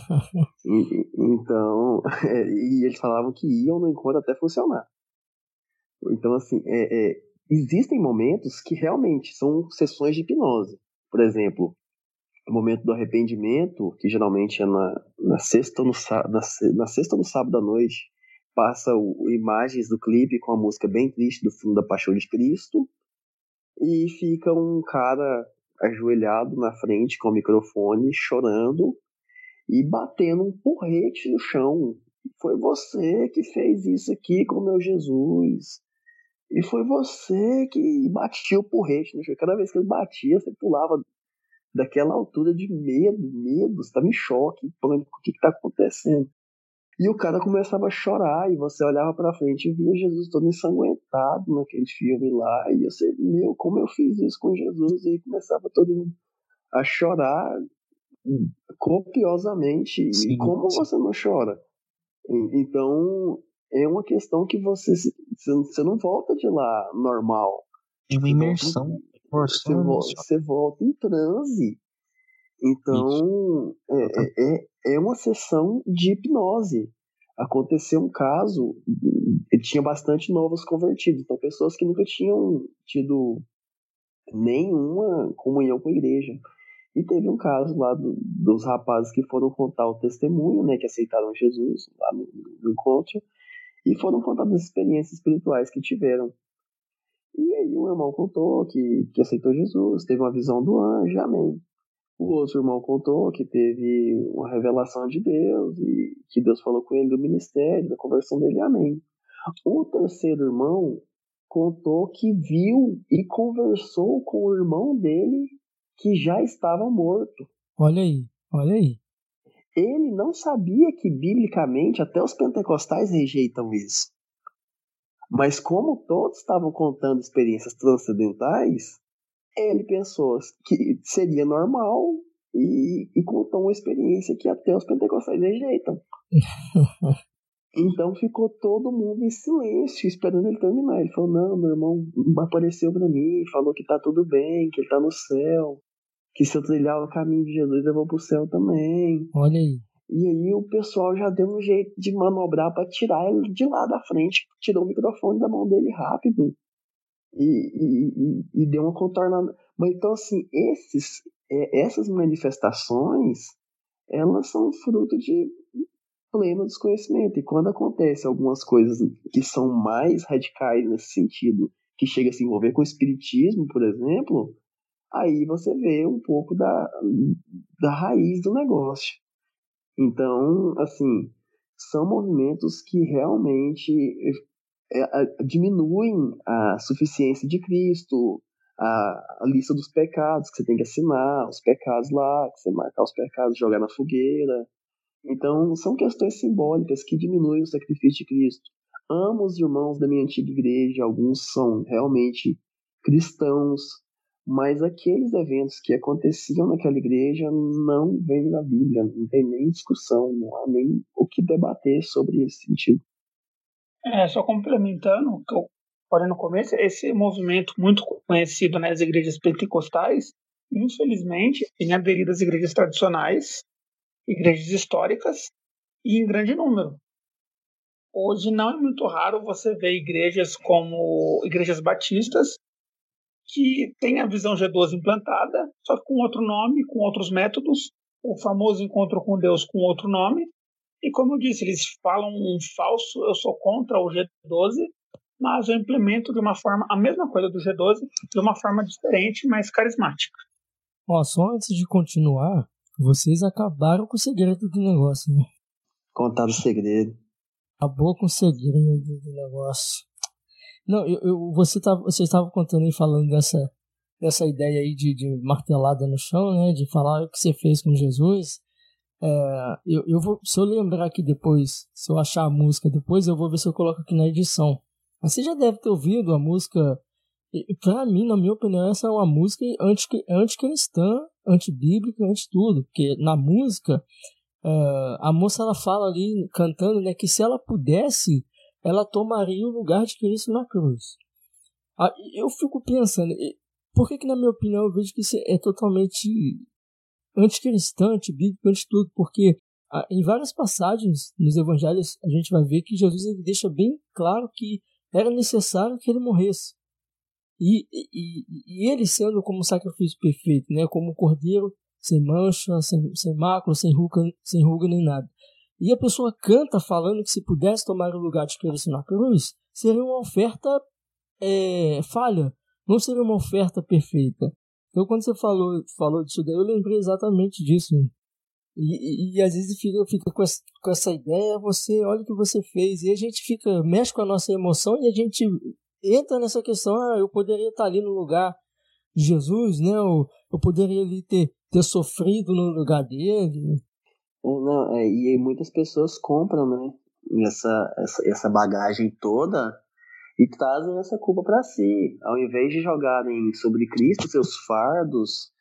Então, e eles falavam que iam no encontro até funcionar. Então, assim, existem momentos que realmente são sessões de hipnose. Por exemplo, o momento do arrependimento, que geralmente é na sexta ou no sábado à noite, passa imagens do clipe com a música bem triste do filme da Paixão de Cristo, e fica um cara ajoelhado na frente com o microfone, chorando e batendo um porrete no chão. Foi você que fez isso aqui com o meu Jesus. E foi você que batia o porrete no chão. Cada vez que ele batia, você pulava daquela altura de medo, você estava em choque, em pânico, o que está acontecendo? E o cara começava a chorar, e você olhava pra frente e via Jesus todo ensanguentado naquele filme lá, e você, como eu fiz isso com Jesus? E começava todo mundo a chorar copiosamente. Sim, e como sim. você não chora? Então, é uma questão que você não volta de lá normal. É uma imersão. Você volta em transe. Então, é uma sessão de hipnose. Aconteceu um caso, tinha bastante novos convertidos, então pessoas que nunca tinham tido nenhuma comunhão com a igreja. E teve um caso lá dos rapazes que foram contar o testemunho, né, que aceitaram Jesus lá no encontro, e foram contar das experiências espirituais que tiveram. E aí o irmão contou que aceitou Jesus, teve uma visão do anjo, amém. O outro irmão contou que teve uma revelação de Deus e que Deus falou com ele do ministério, da conversão dele, amém. O terceiro irmão contou que viu e conversou com o irmão dele que já estava morto. Olha aí. Ele não sabia que, biblicamente, até os pentecostais rejeitam isso. Mas como todos estavam contando experiências transcendentais, ele pensou que seria normal e contou uma experiência que até os pentecostais rejeitam. Então ficou todo mundo em silêncio, esperando ele terminar. Ele falou, não, meu irmão apareceu pra mim, falou que tá tudo bem, que ele tá no céu, que se eu trilhar o caminho de Jesus eu vou pro céu também. Olha aí. E aí o pessoal já deu um jeito de manobrar pra tirar ele de lá da frente, tirou o microfone da mão dele rápido e deu uma contornada. Mas então, assim, essas manifestações, elas são fruto de pleno desconhecimento. E quando acontece algumas coisas que são mais radicais nesse sentido, que chega a se envolver com o espiritismo, por exemplo, aí você vê um pouco da raiz do negócio. Então, assim, são movimentos que realmente diminuem a suficiência de Cristo, a lista dos pecados que você tem que assinar, os pecados lá, que você marcar os pecados, jogar na fogueira. Então, são questões simbólicas que diminuem o sacrifício de Cristo. Amo os irmãos da minha antiga igreja, alguns são realmente cristãos, mas aqueles eventos que aconteciam naquela igreja não vêm na Bíblia, não tem nem discussão, não há nem o que debater sobre esse sentido. Só complementando o que eu falei no começo, esse movimento muito conhecido nas igrejas pentecostais, infelizmente, tem aderido às igrejas tradicionais, igrejas históricas e em grande número. Hoje não é muito raro você ver igrejas como igrejas batistas que têm a visão G12 implantada, só que com outro nome, com outros métodos, o famoso encontro com Deus com outro nome. E como eu disse, eles falam um falso, eu sou contra o G12, mas eu implemento de uma forma, a mesma coisa do G12, de uma forma diferente, mais carismática. Só antes de continuar, vocês acabaram com o segredo do negócio, né? Contar o segredo. Acabou com o segredo do negócio. Não, você estava contando aí, falando dessa ideia aí de martelada no chão, né? De falar o que você fez com Jesus. Eu vou, se eu lembrar aqui depois, se eu achar a música depois, eu vou ver se eu coloco aqui na edição. Mas você já deve ter ouvido a música. E pra mim, na minha opinião, essa é uma música anticristã, antibíblica, anti-tudo. Porque na música, a moça ela fala ali, cantando, né, que se ela pudesse, ela tomaria o lugar de Cristo na cruz. Eu fico pensando, por que na minha opinião eu vejo que isso é totalmente anticristã, antibíblica, anti tudo, porque em várias passagens nos evangelhos a gente vai ver que Jesus ele deixa bem claro que era necessário que ele morresse. E ele sendo como sacrifício perfeito, né, como cordeiro sem mancha, sem mácula, sem ruga nem nada. E a pessoa canta falando que se pudesse tomar o lugar de Cristo na cruz, seria uma oferta falha, não seria uma oferta perfeita. Então quando você falou disso daí, eu lembrei exatamente disso. E às vezes fica com essa ideia, você olha o que você fez, e a gente mexe com a nossa emoção e a gente entra nessa questão, eu poderia estar ali no lugar de Jesus, né? Eu poderia ali ter sofrido no lugar dele. E muitas pessoas compram, né, essa bagagem toda e trazem essa culpa para si. Ao invés de jogarem sobre Cristo seus fardos,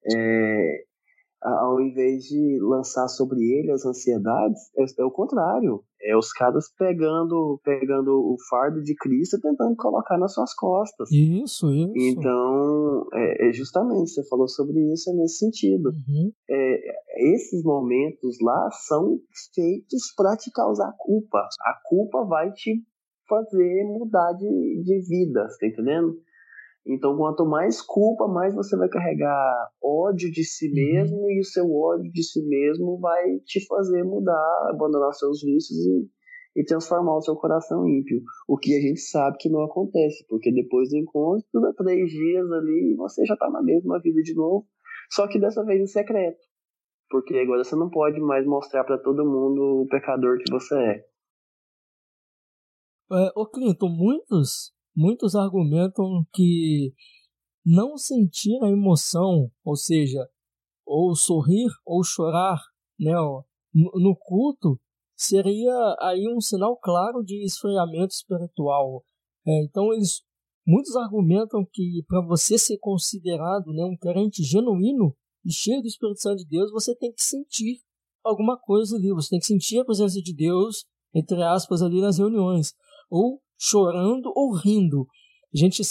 ao invés de lançar sobre ele as ansiedades, é o contrário. É os caras pegando o fardo de Cristo e tentando colocar nas suas costas. Isso. Então, justamente, você falou sobre isso nesse sentido. Uhum. Esses momentos lá são feitos para te causar culpa. A culpa vai te fazer mudar de vida, tá entendendo? Então, quanto mais culpa, mais você vai carregar ódio de si mesmo, e o seu ódio de si mesmo vai te fazer mudar, abandonar seus vícios e transformar o seu coração ímpio. O que a gente sabe que não acontece, porque depois do encontro, 3 dias ali, você já está na mesma vida de novo, só que dessa vez em secreto. Porque agora você não pode mais mostrar para todo mundo o pecador que você é. Clinton, muitos argumentam que não sentir a emoção, ou seja, ou sorrir ou chorar, né, no culto, seria aí um sinal claro de esfriamento espiritual. Então, muitos argumentam que para você ser considerado, né, um crente genuíno e cheio do Espírito Santo de Deus, você tem que sentir alguma coisa ali, você tem que sentir a presença de Deus, entre aspas, ali nas reuniões, ou chorando ou rindo. A gente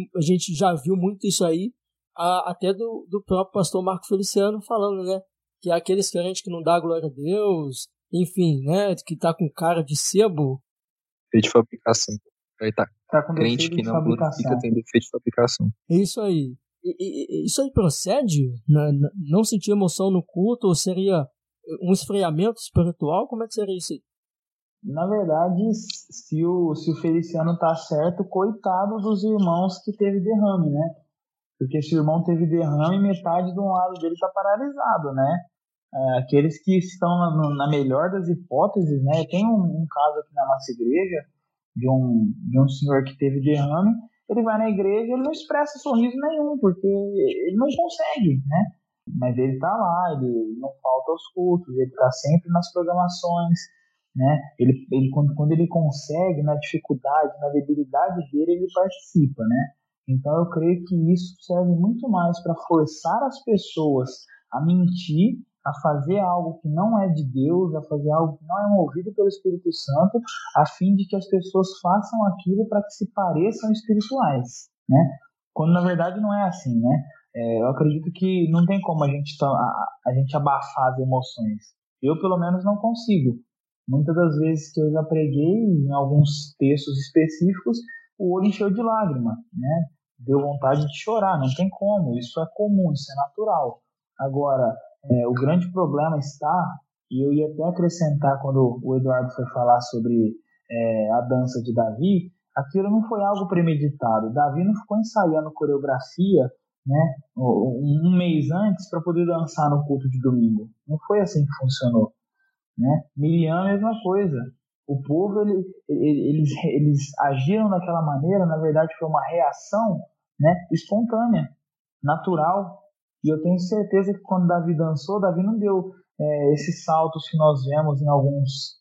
já viu muito isso aí, até do próprio pastor Marco Feliciano falando, né, que é aqueles crentes que não dá glória a Deus, enfim, né, que tá com cara de sebo. Defeito de fabricação. Aí tá com crente que não glorifica tem defeito de fabricação. É isso aí. Isso aí procede? Não sentir emoção no culto, ou seria um esfriamento espiritual? Como é que seria isso aí? Na verdade, se o Feliciano tá certo, coitado dos irmãos que teve derrame, né? Porque se o irmão teve derrame, metade de um lado dele tá paralisado, né? Aqueles que estão na melhor das hipóteses, né? Tem um caso aqui na nossa igreja de um senhor que teve derrame. Ele vai na igreja, ele não expressa sorriso nenhum, porque ele não consegue, né? Mas ele tá lá, ele não falta aos cultos, ele tá sempre nas programações, né? Ele quando ele consegue, na dificuldade, na debilidade dele, ele participa, né? Então eu creio que isso serve muito mais para forçar as pessoas a mentir, a fazer algo que não é de Deus, a fazer algo que não é movido pelo Espírito Santo, a fim de que as pessoas façam aquilo para que se pareçam espirituais, né? Quando na verdade não é assim, né? Eu acredito que não tem como a gente abafar as emoções. Eu pelo menos não consigo. Muitas das vezes que eu já preguei em alguns textos específicos, o olho encheu de lágrima, né? Deu vontade de chorar, não tem como, isso é comum, isso é natural. Agora, o grande problema está, e eu ia até acrescentar quando o Eduardo foi falar sobre a dança de Davi, aquilo não foi algo premeditado. Davi não ficou ensaiando coreografia, né, um mês antes para poder dançar no culto de domingo. Não foi assim que funcionou, né? Miriam, a mesma coisa. O povo, eles agiram daquela maneira, na verdade foi uma reação, né, espontânea, natural. E eu tenho certeza que quando Davi dançou, Davi não deu esses saltos que nós vemos em alguns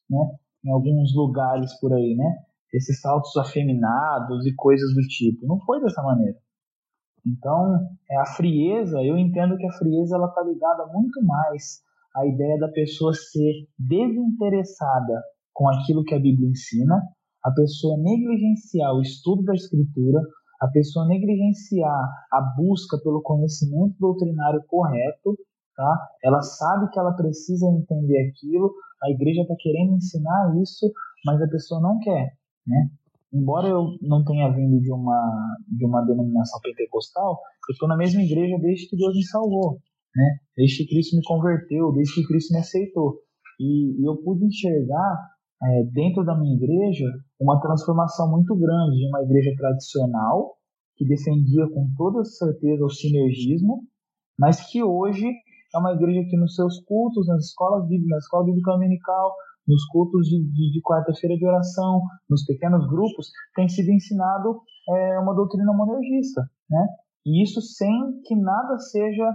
lugares por aí, né? Esses saltos afeminados e coisas do tipo. Não foi dessa maneira. Então, a frieza, eu entendo que a frieza ela está ligada muito mais à ideia da pessoa ser desinteressada com aquilo que a Bíblia ensina, a pessoa negligenciar o estudo da Escritura, a pessoa negligenciar a busca pelo conhecimento doutrinário correto, tá? Ela sabe que ela precisa entender aquilo, a igreja está querendo ensinar isso, mas a pessoa não quer, né? Embora eu não tenha vindo de uma denominação pentecostal, eu estou na mesma igreja desde que Deus me salvou, né? Desde que Cristo me converteu, desde que Cristo me aceitou. E eu pude enxergar dentro da minha igreja uma transformação muito grande de uma igreja tradicional, que defendia com toda certeza o sinergismo, mas que hoje é uma igreja que nos seus cultos, nas escolas bíblicas, na escola bíblica dominical, nos cultos de quarta-feira de oração, nos pequenos grupos, tem sido ensinado uma doutrina monergista, né? E isso sem que nada seja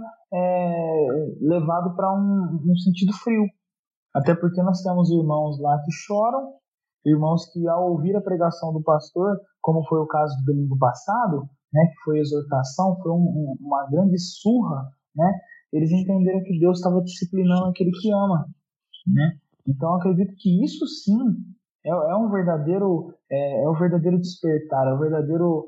levado para um sentido frio. Até porque nós temos irmãos lá que choram, irmãos que ao ouvir a pregação do pastor, como foi o caso do domingo passado, né, que foi exortação, foi uma grande surra, né? Eles entenderam que Deus estava disciplinando aquele que ama, né? Então, eu acredito que isso sim é um verdadeiro despertar, é um verdadeiro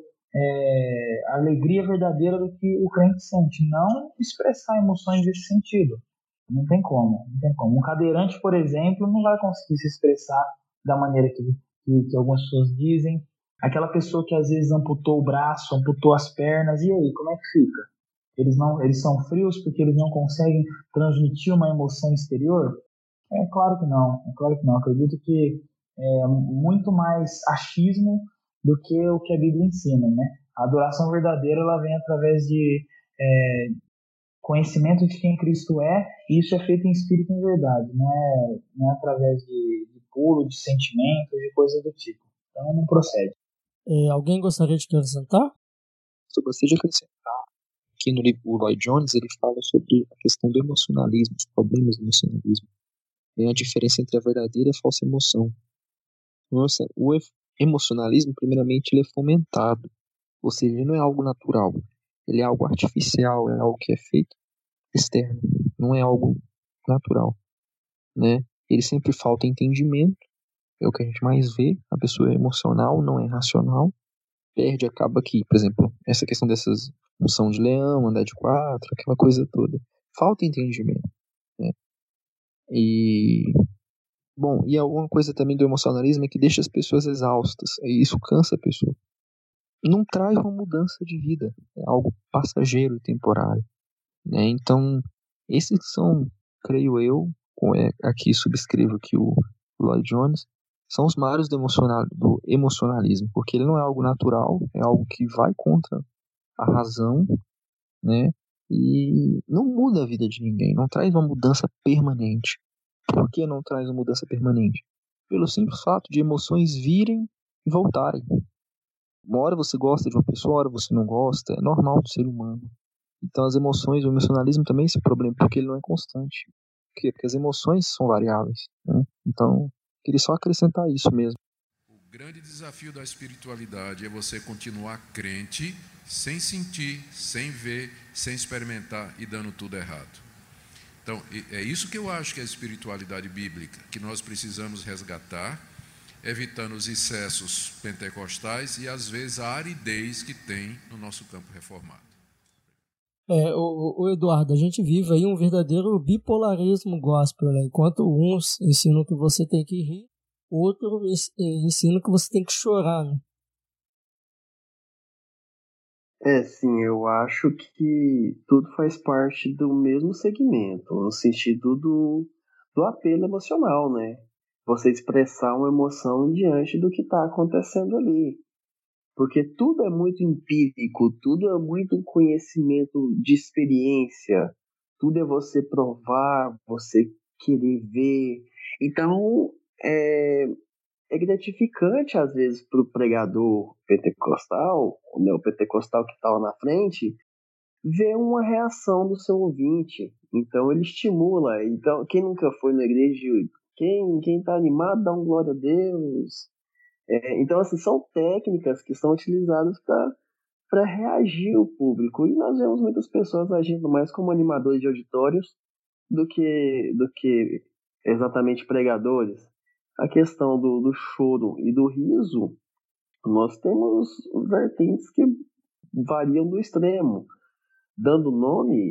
alegria verdadeira do que o crente sente, não expressar emoções desse sentido. Não tem como. Um cadeirante, por exemplo, não vai conseguir se expressar da maneira que algumas pessoas dizem. Aquela pessoa que às vezes amputou o braço, amputou as pernas, e aí, como é que fica? Eles são frios porque eles não conseguem transmitir uma emoção exterior? É claro que não. Acredito que é muito mais achismo do que o que a Bíblia ensina, né? A adoração verdadeira ela vem através de conhecimento de quem Cristo é, e isso é feito em espírito e em verdade, não é através de pulo, de sentimento, de coisas do tipo. Então não procede. Alguém gostaria de acrescentar? Eu gostaria de acrescentar que no livro do Lloyd Jones ele fala sobre a questão do emocionalismo, os problemas do emocionalismo, e a diferença entre a verdadeira e a falsa emoção. Nossa, o emocionalismo, primeiramente, ele é fomentado, ou seja, ele não é algo natural, ele é algo artificial, é algo que é feito externo, não é algo natural, né? Ele sempre falta entendimento, é o que a gente mais vê, a pessoa é emocional, não é racional, acaba aqui, por exemplo, essa questão dessas função de leão, andar de quatro, aquela coisa toda, falta entendimento, né? E alguma coisa também do emocionalismo é que deixa as pessoas exaustas, e isso cansa a pessoa. Não traz uma mudança de vida, é algo passageiro e temporário, né? Então, esses são, creio eu, aqui subscrevo aqui o Lloyd Jones, são os mares do emocionalismo, porque ele não é algo natural, é algo que vai contra a razão, né? E não muda a vida de ninguém, não traz uma mudança permanente. Por que não traz uma mudança permanente? Pelo simples fato de emoções virem e voltarem. Uma hora você gosta de uma pessoa, uma hora você não gosta, é normal do ser humano. Então as emoções, o emocionalismo também é esse problema, porque ele não é constante. Por quê? Porque as emoções são variáveis, né? Então, queria só acrescentar isso mesmo. O grande desafio da espiritualidade é você continuar crente, sem sentir, sem ver, sem experimentar e dando tudo errado. Então, é isso que eu acho que é a espiritualidade bíblica, que nós precisamos resgatar, evitando os excessos pentecostais e, às vezes, a aridez que tem no nosso campo reformado. O Eduardo, a gente vive aí um verdadeiro bipolarismo gospel, né? Enquanto uns ensinam que você tem que rir, outros ensinam que você tem que chorar, né? Sim, eu acho que tudo faz parte do mesmo segmento, no sentido do apelo emocional, né? Você expressar uma emoção diante do que está acontecendo ali. Porque tudo é muito empírico, tudo é muito conhecimento de experiência, tudo é você provar, você querer ver. Então, é gratificante, às vezes, para o pregador pentecostal, o neopentecostal que está lá na frente, ver uma reação do seu ouvinte. Então, ele estimula. Então, quem nunca foi na igreja, quem está animado, dá um glória a Deus. Então, assim, são técnicas que são utilizadas para reagir o público. E nós vemos muitas pessoas agindo mais como animadores de auditórios do que exatamente pregadores. A questão do choro e do riso, nós temos vertentes que variam do extremo. Dando nome,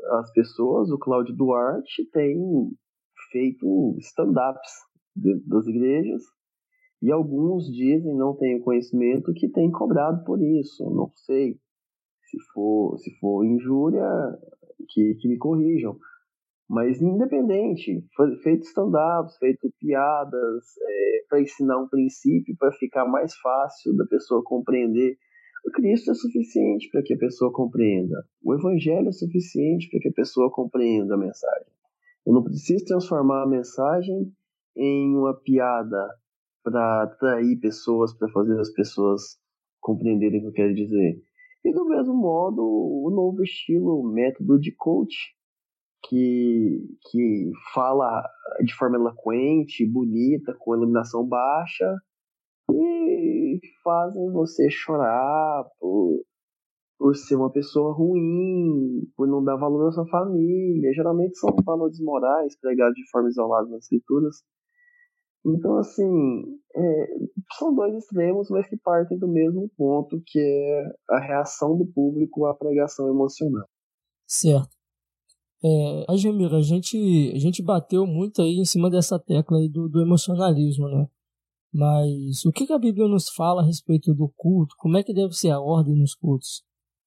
as pessoas, o Cláudio Duarte tem feito stand-ups das igrejas, e alguns dizem, não tenho conhecimento, que tem cobrado por isso. Não sei se for injúria, que me corrijam. Mas independente, feito stand-ups, feito piadas, para ensinar um princípio, para ficar mais fácil da pessoa compreender. O Cristo é suficiente para que a pessoa compreenda. O Evangelho é suficiente para que a pessoa compreenda a mensagem. Eu não preciso transformar a mensagem em uma piada para atrair pessoas, para fazer as pessoas compreenderem o que eu quero dizer. E do mesmo modo, o novo estilo, método de coach, que fala de forma eloquente, bonita, com iluminação baixa, e fazem você chorar por ser uma pessoa ruim, por não dar valor à sua família. Geralmente são valores morais pregados de forma isolada nas escrituras. Então, assim, são dois extremos, mas que partem do mesmo ponto, que é a reação do público à pregação emocional. Certo. Ademir, a gente bateu muito aí em cima dessa tecla aí do emocionalismo, né? Mas o que a Bíblia nos fala a respeito do culto? Como é que deve ser a ordem nos cultos?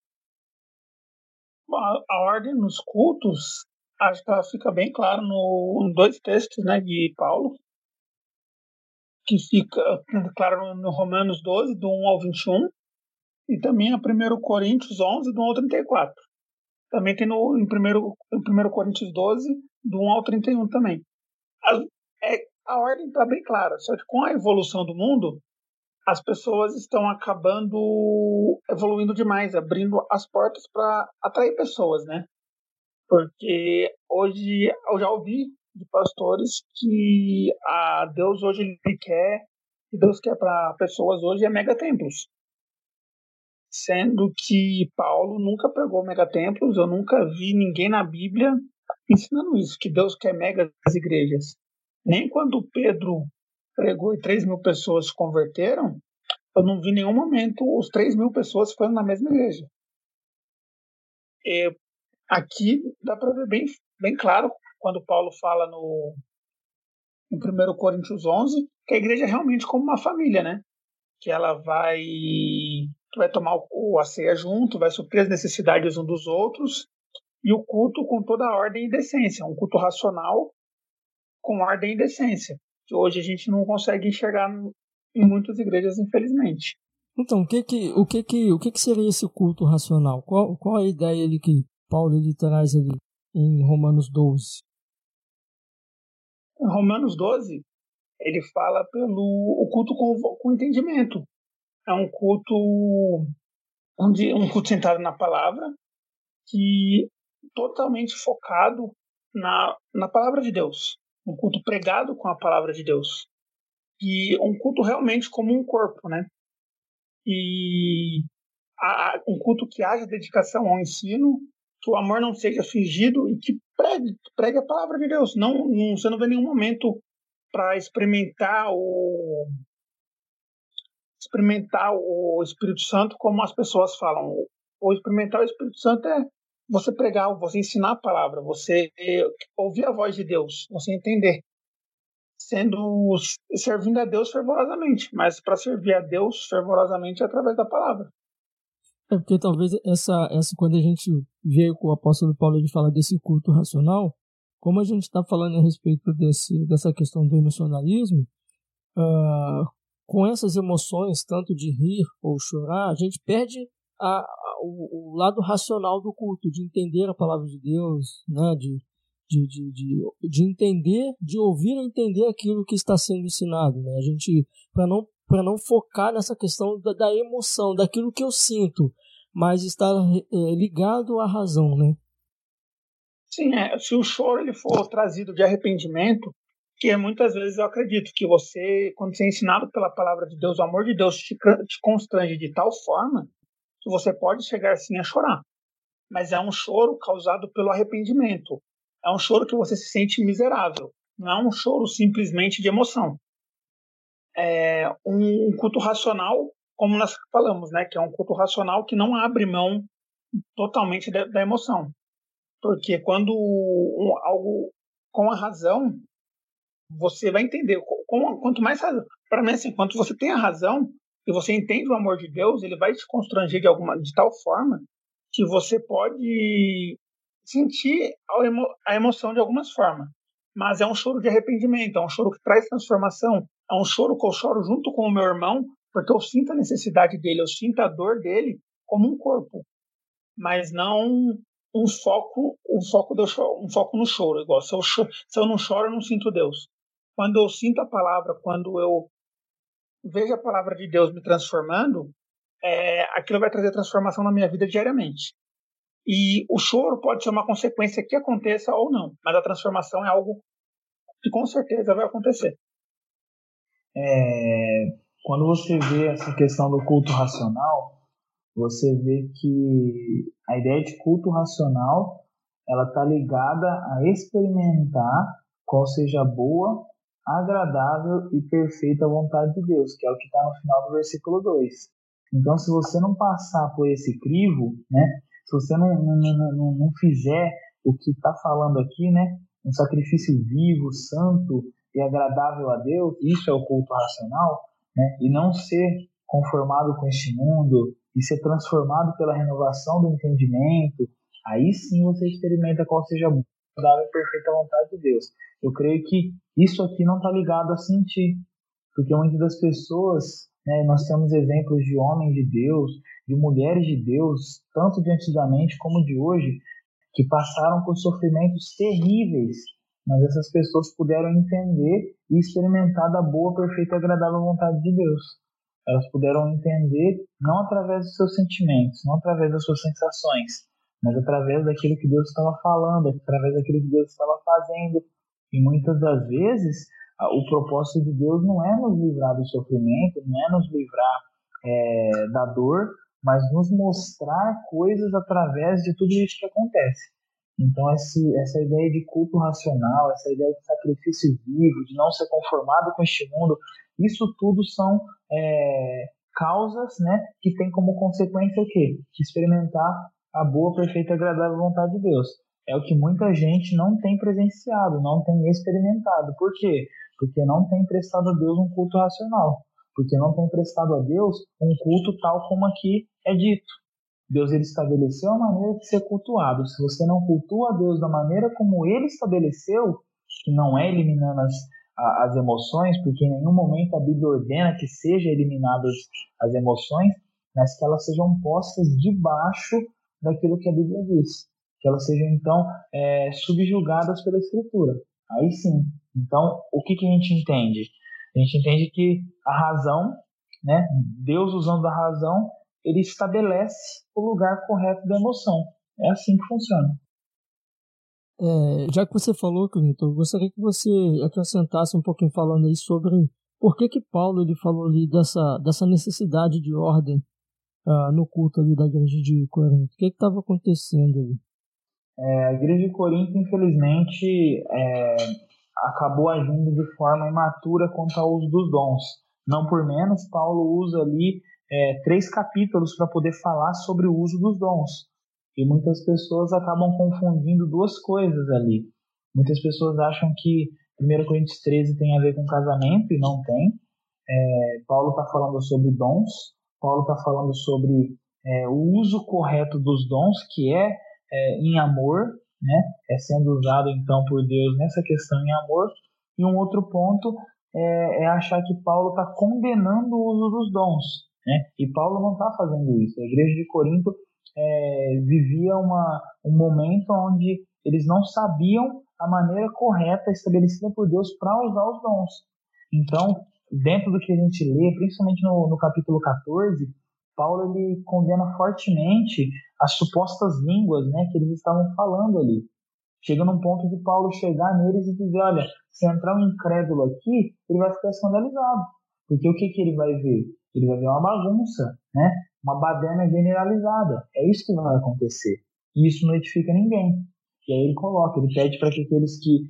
A ordem nos cultos, acho que ela fica bem clara em dois textos, né, de Paulo, que fica claro no Romanos 12, do 1 ao 21, e também a 1 Coríntios 11, do 1 ao 34. Também tem em 1 Coríntios 12, do 1 ao 31 também. A ordem está bem clara, só que com a evolução do mundo, as pessoas estão acabando evoluindo demais, abrindo as portas para atrair pessoas, né? Porque hoje eu já ouvi de pastores que Deus hoje Deus quer para pessoas hoje é megatemplos. Sendo que Paulo nunca pregou megatemplos, eu nunca vi ninguém na Bíblia ensinando isso, que Deus quer megas igrejas. Nem quando Pedro pregou e 3.000 pessoas se converteram, eu não vi em nenhum momento os 3.000 pessoas foram na mesma igreja. Aqui dá para ver bem claro quando Paulo fala em 1 Coríntios 11, que a igreja é realmente como uma família, né? Que ela vai tomar a ceia junto, vai suprir as necessidades uns dos outros, e o culto com toda a ordem e decência, um culto racional com ordem e decência, que hoje a gente não consegue enxergar em muitas igrejas, infelizmente. Então, o que seria esse culto racional? Qual a ideia que Paulo traz ali em Romanos 12? Em Romanos 12, ele fala o culto com entendimento. É um culto centrado na palavra, que totalmente focado na palavra de Deus. Um culto pregado com a palavra de Deus. E um culto realmente como um corpo, né? E um culto que haja dedicação ao ensino, que o amor não seja fingido e que pregue a palavra de Deus. Você não vê nenhum momento para experimentar o Espírito Santo como as pessoas falam. O experimentar o Espírito Santo é você pregar, você ensinar a palavra, você ouvir a voz de Deus, você entender. Servindo a Deus fervorosamente, mas para servir a Deus fervorosamente é através da palavra. Porque talvez essa quando a gente vê com o apóstolo Paulo ele fala desse culto racional, como a gente está falando a respeito dessa questão do emocionalismo, com essas emoções, tanto de rir ou chorar, a gente perde o lado racional do culto, de entender a palavra de Deus, né? De entender, de ouvir e entender aquilo que está sendo ensinado, né? A gente, para não focar nessa questão da emoção, daquilo que eu sinto, mas estar ligado à razão, né? Sim, se o choro ele for trazido de arrependimento, que muitas vezes eu acredito que quando você é ensinado pela palavra de Deus, o amor de Deus te constrange de tal forma que você pode chegar assim a chorar. Mas é um choro causado pelo arrependimento. É um choro que você se sente miserável. Não é um choro simplesmente de emoção. É um culto racional, como nós falamos, né? Que é um culto racional que não abre mão totalmente da emoção. Porque quando algo com a razão, você vai entender. Quanto mais razão, para mim, assim, quanto você tem a razão e você entende o amor de Deus, ele vai te constranger de tal forma que você pode sentir a emoção de algumas formas. Mas é um choro de arrependimento, é um choro que traz transformação, é um choro que eu choro junto com o meu irmão, porque eu sinto a necessidade dele, eu sinto a dor dele como um corpo, mas não um foco no choro. Igual se eu não choro, eu não sinto Deus. Quando eu sinto a palavra, quando eu vejo a palavra de Deus me transformando, aquilo vai trazer transformação na minha vida diariamente. E o choro pode ser uma consequência que aconteça ou não, mas a transformação é algo que com certeza vai acontecer. Quando você vê essa questão do culto racional, você vê que a ideia de culto racional ela está ligada a experimentar qual seja a boa, agradável e perfeita vontade de Deus, que é o que está no final do versículo 2. Então, se você não passar por esse crivo, né, se você não fizer o que está falando aqui, né, um sacrifício vivo, santo e agradável a Deus, isso é o culto racional, né, e não ser conformado com este mundo e ser transformado pela renovação do entendimento, aí sim você experimenta qual seja a agradável e perfeita vontade de Deus. Eu creio que isso aqui não está ligado a sentir, porque muitas das pessoas, né, nós temos exemplos de homens de Deus, de mulheres de Deus, tanto de antigamente como de hoje, que passaram por sofrimentos terríveis, mas essas pessoas puderam entender e experimentar da boa, perfeita e agradável vontade de Deus. Elas puderam entender não através dos seus sentimentos, não através das suas sensações, mas através daquilo que Deus estava falando, através daquilo que Deus estava fazendo. E muitas das vezes, o propósito de Deus não é nos livrar do sofrimento, não é nos livrar da dor, mas nos mostrar coisas através de tudo isso que acontece. Então, essa ideia de culto racional, essa ideia de sacrifício vivo, de não ser conformado com este mundo, isso tudo são causas, né, que tem como consequência o quê? Experimentar a boa, perfeita e agradável vontade de Deus. É o que muita gente não tem presenciado, não tem experimentado. Por quê? Porque não tem prestado a Deus um culto racional. Porque não tem prestado a Deus um culto tal como aqui é dito. Deus ele estabeleceu a maneira de ser cultuado. Se você não cultua a Deus da maneira como ele estabeleceu, que não é eliminando as emoções, porque em nenhum momento a Bíblia ordena que sejam eliminadas as emoções, mas que elas sejam postas debaixo daquilo que a Bíblia diz. Que elas sejam, então, subjugadas pela Escritura. Aí sim. Então, o que a gente entende? A gente entende que a razão, né, Deus usando a razão, ele estabelece o lugar correto da emoção. É assim que funciona. Já que você falou, Clinton, eu gostaria que você acrescentasse um pouquinho falando aí sobre por que Paulo ele falou ali dessa necessidade de ordem no culto ali da igreja de Corinto. O que estava acontecendo ali? A igreja de Corinto, infelizmente, acabou agindo de forma imatura quanto ao uso dos dons. Não por menos, Paulo usa ali 3 capítulos para poder falar sobre o uso dos dons. E muitas pessoas acabam confundindo 2 coisas ali. Muitas pessoas acham que 1 Coríntios 13 tem a ver com casamento, e não tem. Paulo está falando sobre dons, Paulo está falando sobre o uso correto dos dons, que em amor, né? Sendo usado então por Deus nessa questão em amor. E um outro ponto é achar que Paulo está condenando o uso dos dons, né? E Paulo não está fazendo isso. A igreja de Corinto vivia um momento onde eles não sabiam a maneira correta estabelecida por Deus para usar os dons. Então, dentro do que a gente lê, principalmente no capítulo 14, Paulo ele condena fortemente as supostas línguas, né, que eles estavam falando ali. Chega num ponto de Paulo chegar neles e dizer, olha, se entrar um incrédulo aqui, ele vai ficar escandalizado. Porque o que ele vai ver? Ele vai ver uma bagunça, né? Uma baderna generalizada. É isso que vai acontecer. E isso não edifica ninguém. E aí ele coloca, ele pede para que aqueles que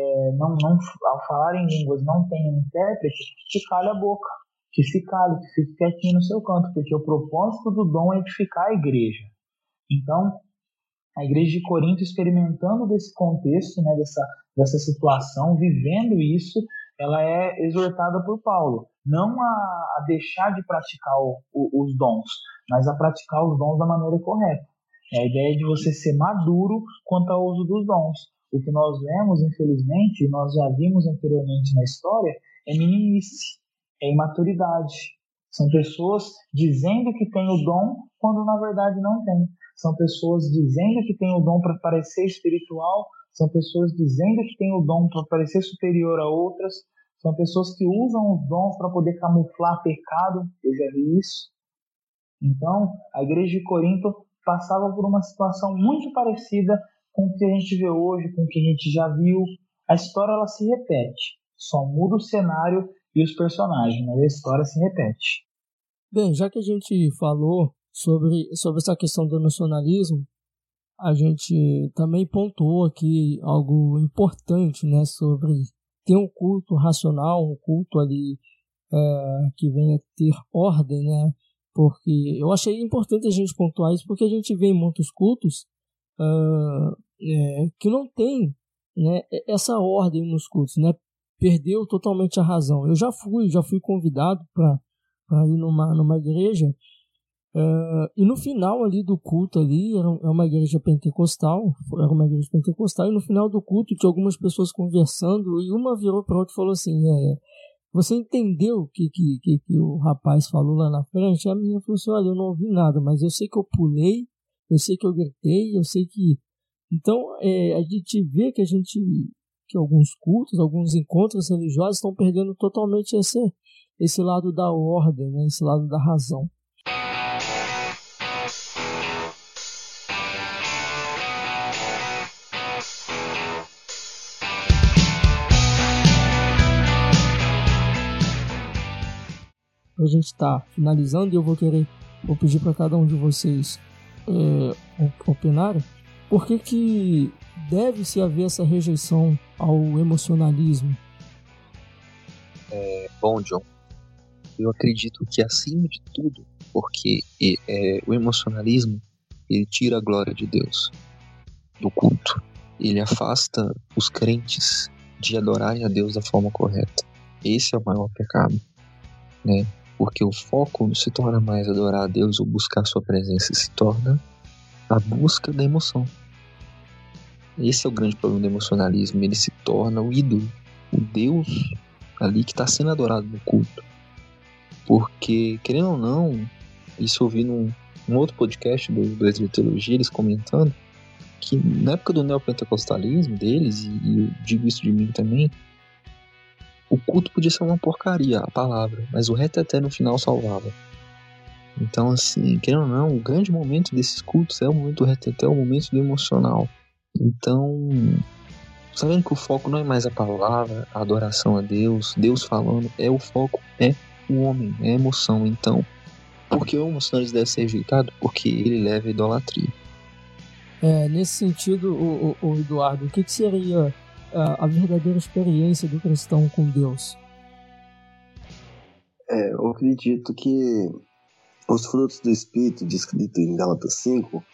ao falarem línguas não tenham intérprete, que calhe a boca, que se cale, que fique quietinho no seu canto, porque o propósito do dom é edificar a igreja. Então, A igreja de Corinto, experimentando desse contexto, né, dessa situação, vivendo isso, ela é exortada por Paulo, não a deixar de praticar os dons, mas a praticar os dons da maneira correta. É a ideia de você ser maduro quanto ao uso dos dons. O que nós vemos, infelizmente, e nós já vimos anteriormente na história, é meninice, é imaturidade. São pessoas dizendo que têm o dom quando na verdade não tem. São pessoas dizendo que têm o dom para parecer espiritual, são pessoas dizendo que têm o dom para parecer superior a outras, são pessoas que usam os dons para poder camuflar pecado, eu já vi isso. Então, a igreja de Corinto passava por uma situação muito parecida com o que a gente vê hoje, com o que a gente já viu. A história ela se repete, só muda o cenário e os personagens, mas a história se repete. Bem, já que a gente falou sobre essa questão do nacionalismo, a gente também pontuou aqui algo importante, né, sobre ter um culto racional, um culto ali que venha ter ordem, né, porque eu achei importante a gente pontuar isso, porque a gente vê em muitos cultos que não tem, né, essa ordem nos cultos, né, perdeu totalmente a razão. Eu já fui convidado para ir numa igreja, e no final ali do culto ali, era uma igreja pentecostal, e no final do culto tinha algumas pessoas conversando, e uma virou para outra e falou assim, você entendeu o que o rapaz falou lá na frente? A menina falou assim, olha, eu não ouvi nada, mas eu sei que eu pulei, eu sei que eu gritei, eu sei que... Então, a gente vê que alguns cultos, alguns encontros religiosos estão perdendo totalmente esse lado da ordem, né? Esse lado da razão. A gente está finalizando e eu vou pedir para cada um de vocês opinarem. Por que deve-se haver essa rejeição ao emocionalismo? Bom, John, eu acredito que acima de tudo, porque o emocionalismo ele tira a glória de Deus do culto, ele afasta os crentes de adorarem a Deus da forma correta. Esse é o maior pecado, né? Porque o foco não se torna mais adorar a Deus ou buscar sua presença, se torna a busca da emoção. Esse é o grande problema do emocionalismo, ele se torna o ídolo, o Deus ali que está sendo adorado no culto. Porque, querendo ou não, isso eu vi num outro podcast do Extra Teologia, eles comentando que na época do neopentecostalismo deles, e eu digo isso de mim também, o culto podia ser uma porcaria, a palavra, mas o reteté no final salvava. Então, assim, querendo ou não, o grande momento desses cultos é o momento do reteté, é o momento do emocional. Então, sabendo que o foco não é mais a palavra, a adoração a Deus, Deus falando, o foco é o homem, é a emoção. Então, por que o emocionalismo deve ser rejeitado? Porque ele leva à idolatria. Nesse sentido, o Eduardo, o que seria a verdadeira experiência do cristão com Deus? Eu acredito que os frutos do Espírito, descrito em Gálatas 5,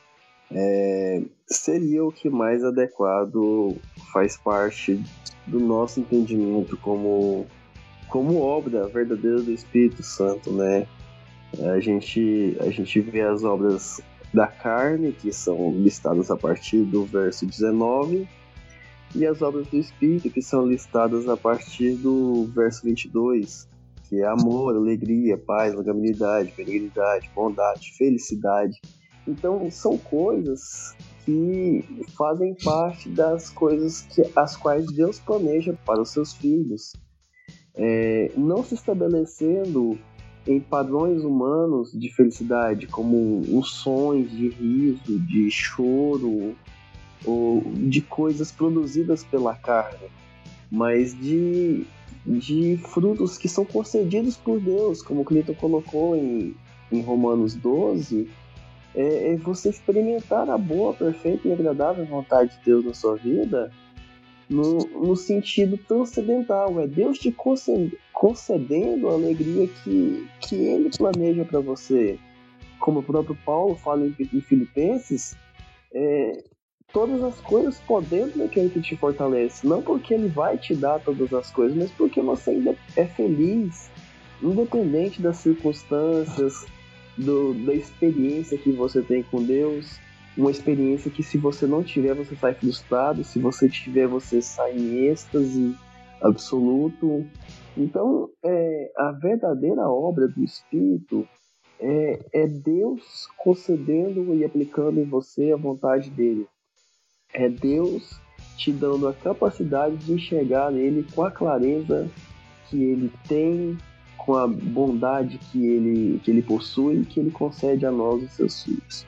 seria o que mais adequado faz parte do nosso entendimento como obra verdadeira do Espírito Santo, né? A gente vê as obras da carne, que são listadas a partir do verso 19, e as obras do Espírito, que são listadas a partir do verso 22, que é amor, alegria, paz, longanimidade, benignidade, bondade, felicidade. Então, são coisas que fazem parte das coisas as quais Deus planeja para os seus filhos, não se estabelecendo em padrões humanos de felicidade, como os sons de riso, de choro, ou de coisas produzidas pela carne, mas de frutos que são concedidos por Deus, como o Cleiton colocou em Romanos 12, é você experimentar a boa, perfeita e agradável vontade de Deus na sua vida, no sentido transcendental. É Deus te concedendo a alegria que Ele planeja para você. Como o próprio Paulo fala em Filipenses, todas as coisas podendo naquele que te fortalece. Não porque ele vai te dar todas as coisas, mas porque você ainda é feliz, independente das circunstâncias, da experiência que você tem com Deus. Uma experiência que, se você não tiver, você sai frustrado. Se você tiver, você sai em êxtase absoluto. Então, a verdadeira obra do Espírito é Deus concedendo e aplicando em você a vontade dele. É Deus te dando a capacidade de enxergar nele com a clareza que ele tem, com a bondade que ele possui e que ele concede a nós, os seus filhos.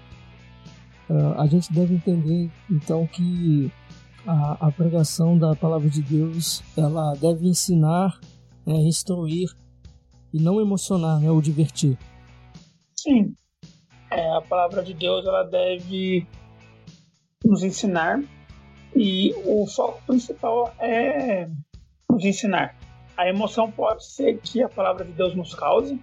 A gente deve entender, então, que a pregação da palavra de Deus, ela deve ensinar, instruir e não emocionar, ou divertir. Sim, a palavra de Deus, ela deve nos ensinar, e o foco principal é nos ensinar. A emoção pode ser que a palavra de Deus nos cause,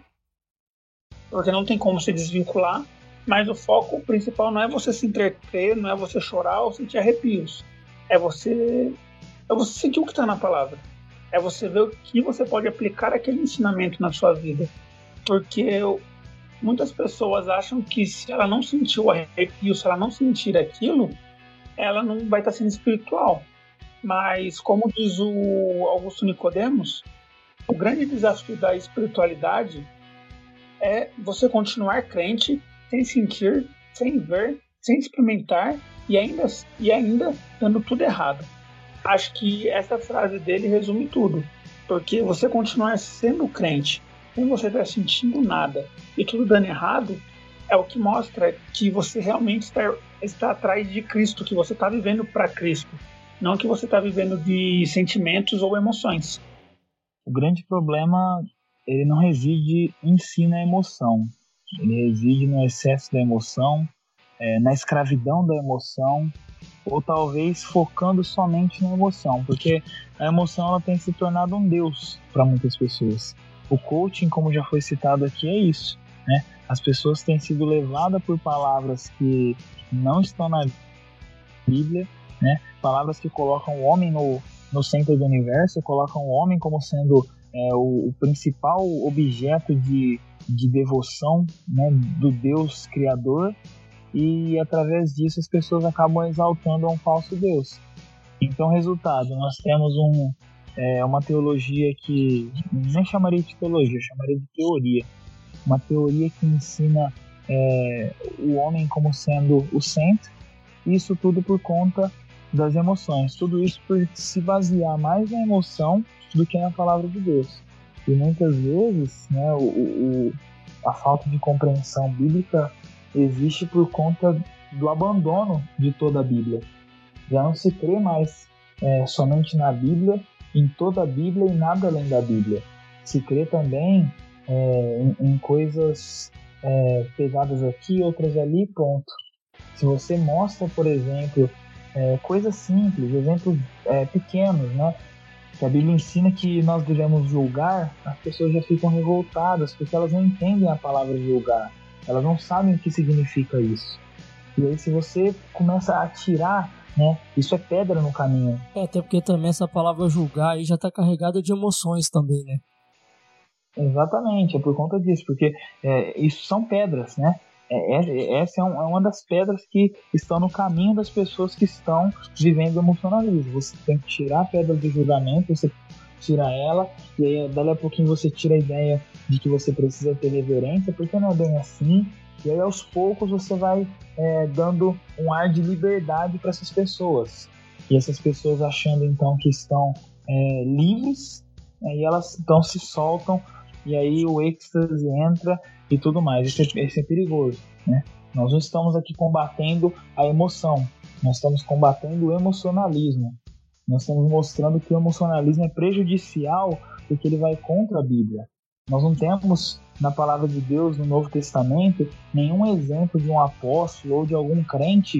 porque não tem como se desvincular, mas o foco principal não é você se entreter, não é você chorar ou sentir arrepios. É você sentir o que está na palavra. É você ver o que você pode aplicar aquele ensinamento na sua vida. Porque muitas pessoas acham que se ela não sentir o arrepio, se ela não sentir aquilo, ela não vai estar sendo espiritual. Mas, como diz o Augusto Nicodemos, o grande desafio da espiritualidade é você continuar crente, sem sentir, sem ver, sem experimentar e ainda dando tudo errado. Acho que essa frase dele resume tudo, porque você continuar sendo crente, sem você estar sentindo nada e tudo dando errado, é o que mostra que você realmente está atrás de Cristo, que você está vivendo para Cristo, não que você está vivendo de sentimentos ou emoções. O grande problema, ele não reside em si na emoção. Ele reside no excesso da emoção, na escravidão da emoção, ou talvez focando somente na emoção, porque a emoção ela tem se tornado um deus para muitas pessoas. O coaching, como já foi citado aqui, é isso, né? As pessoas têm sido levadas por palavras que não estão na Bíblia, né? Palavras que colocam o homem no centro do universo, colocam o homem como sendo o principal objeto de devoção, né, do Deus Criador, e através disso as pessoas acabam exaltando a um falso Deus. Então, resultado, nós temos uma teologia que nem chamaria de teologia, chamaria de teoria. Uma teoria que ensina o homem como sendo o centro, e isso tudo por conta das emoções. Tudo isso por se basear mais na emoção do que na palavra de Deus. E muitas vezes, né, a falta de compreensão bíblica existe por conta do abandono de toda a Bíblia. Já não se crê mais somente na Bíblia, em toda a Bíblia e nada além da Bíblia. Se crê também em coisas pegadas aqui, outras ali, ponto. Se você mostra, por exemplo, coisas simples, exemplos pequenos, né? Que a Bíblia ensina que nós devemos julgar, as pessoas já ficam revoltadas, porque elas não entendem a palavra julgar. Elas não sabem o que significa isso. E aí, se você começa a tirar, né, isso é pedra no caminho. Até porque também essa palavra julgar aí já está carregada de emoções também, né? Exatamente, é por conta disso, porque isso são pedras, né? Essa é uma das pedras que estão no caminho das pessoas que estão vivendo emocionalismo. Você tem que tirar a pedra do julgamento, você tira ela, e aí dali a pouquinho você tira a ideia de que você precisa ter reverência, porque não é bem assim. E aí aos poucos você vai dando um ar de liberdade para essas pessoas. E essas pessoas achando então que estão livres, e elas então se soltam, e aí o êxtase entra e tudo mais. Isso é perigoso, né? Nós não estamos aqui combatendo a emoção, nós estamos combatendo o emocionalismo. Nós estamos mostrando que o emocionalismo é prejudicial porque ele vai contra a Bíblia. Nós não temos na palavra de Deus, no Novo Testamento, nenhum exemplo de um apóstolo ou de algum crente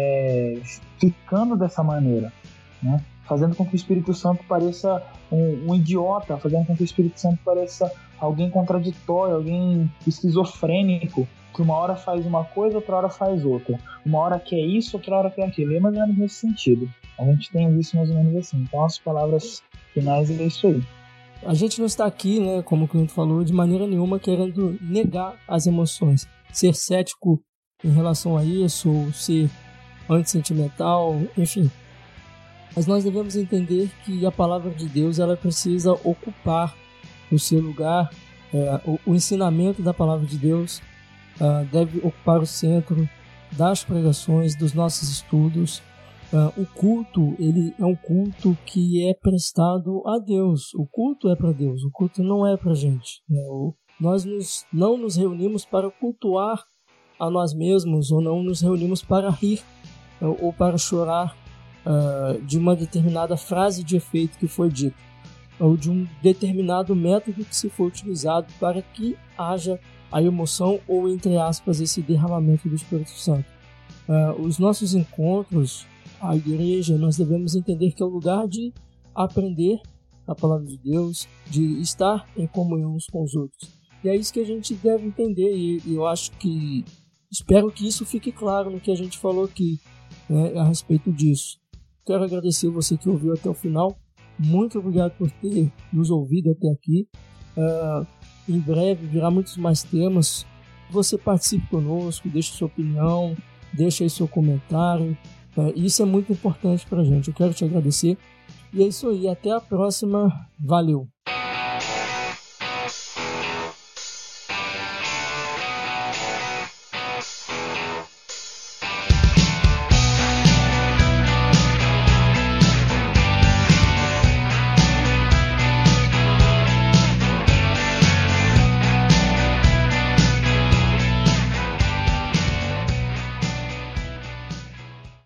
ficando dessa maneira, né? Fazendo com que o Espírito Santo pareça um idiota, fazendo com que o Espírito Santo pareça alguém contraditório, alguém esquizofrênico, que uma hora faz uma coisa, outra hora faz outra. Uma hora quer isso, outra hora quer aquilo. É mais ou menos nesse sentido. A gente tem visto mais ou menos assim. Então as palavras finais é isso aí. A gente não está aqui, né, como o cliente falou, de maneira nenhuma querendo negar as emoções. Ser cético em relação a isso, ou ser antissentimental, enfim. Mas nós devemos entender que a palavra de Deus ela precisa ocupar o seu lugar. O ensinamento da palavra de Deus deve ocupar o centro das pregações, dos nossos estudos. O culto, ele é um culto que é prestado a Deus. O culto é para Deus, o culto não é para a gente. Nós não nos reunimos para cultuar a nós mesmos, ou não nos reunimos para rir ou para chorar de uma determinada frase de efeito que foi dita, ou de um determinado método que se for utilizado para que haja a emoção ou, entre aspas, esse derramamento do Espírito Santo. Os nossos encontros, a igreja, nós devemos entender que é o lugar de aprender a palavra de Deus, de estar em comunhão uns com os outros. E é isso que a gente deve entender, e eu espero que isso fique claro no que a gente falou aqui, né, a respeito disso. Quero agradecer você que ouviu até o final. Muito obrigado por ter nos ouvido até aqui. Em breve virá muitos mais temas. Você participe conosco, deixe sua opinião, deixe aí seu comentário. Isso é muito importante para a gente. Eu quero te agradecer. E é isso aí. Até a próxima. Valeu!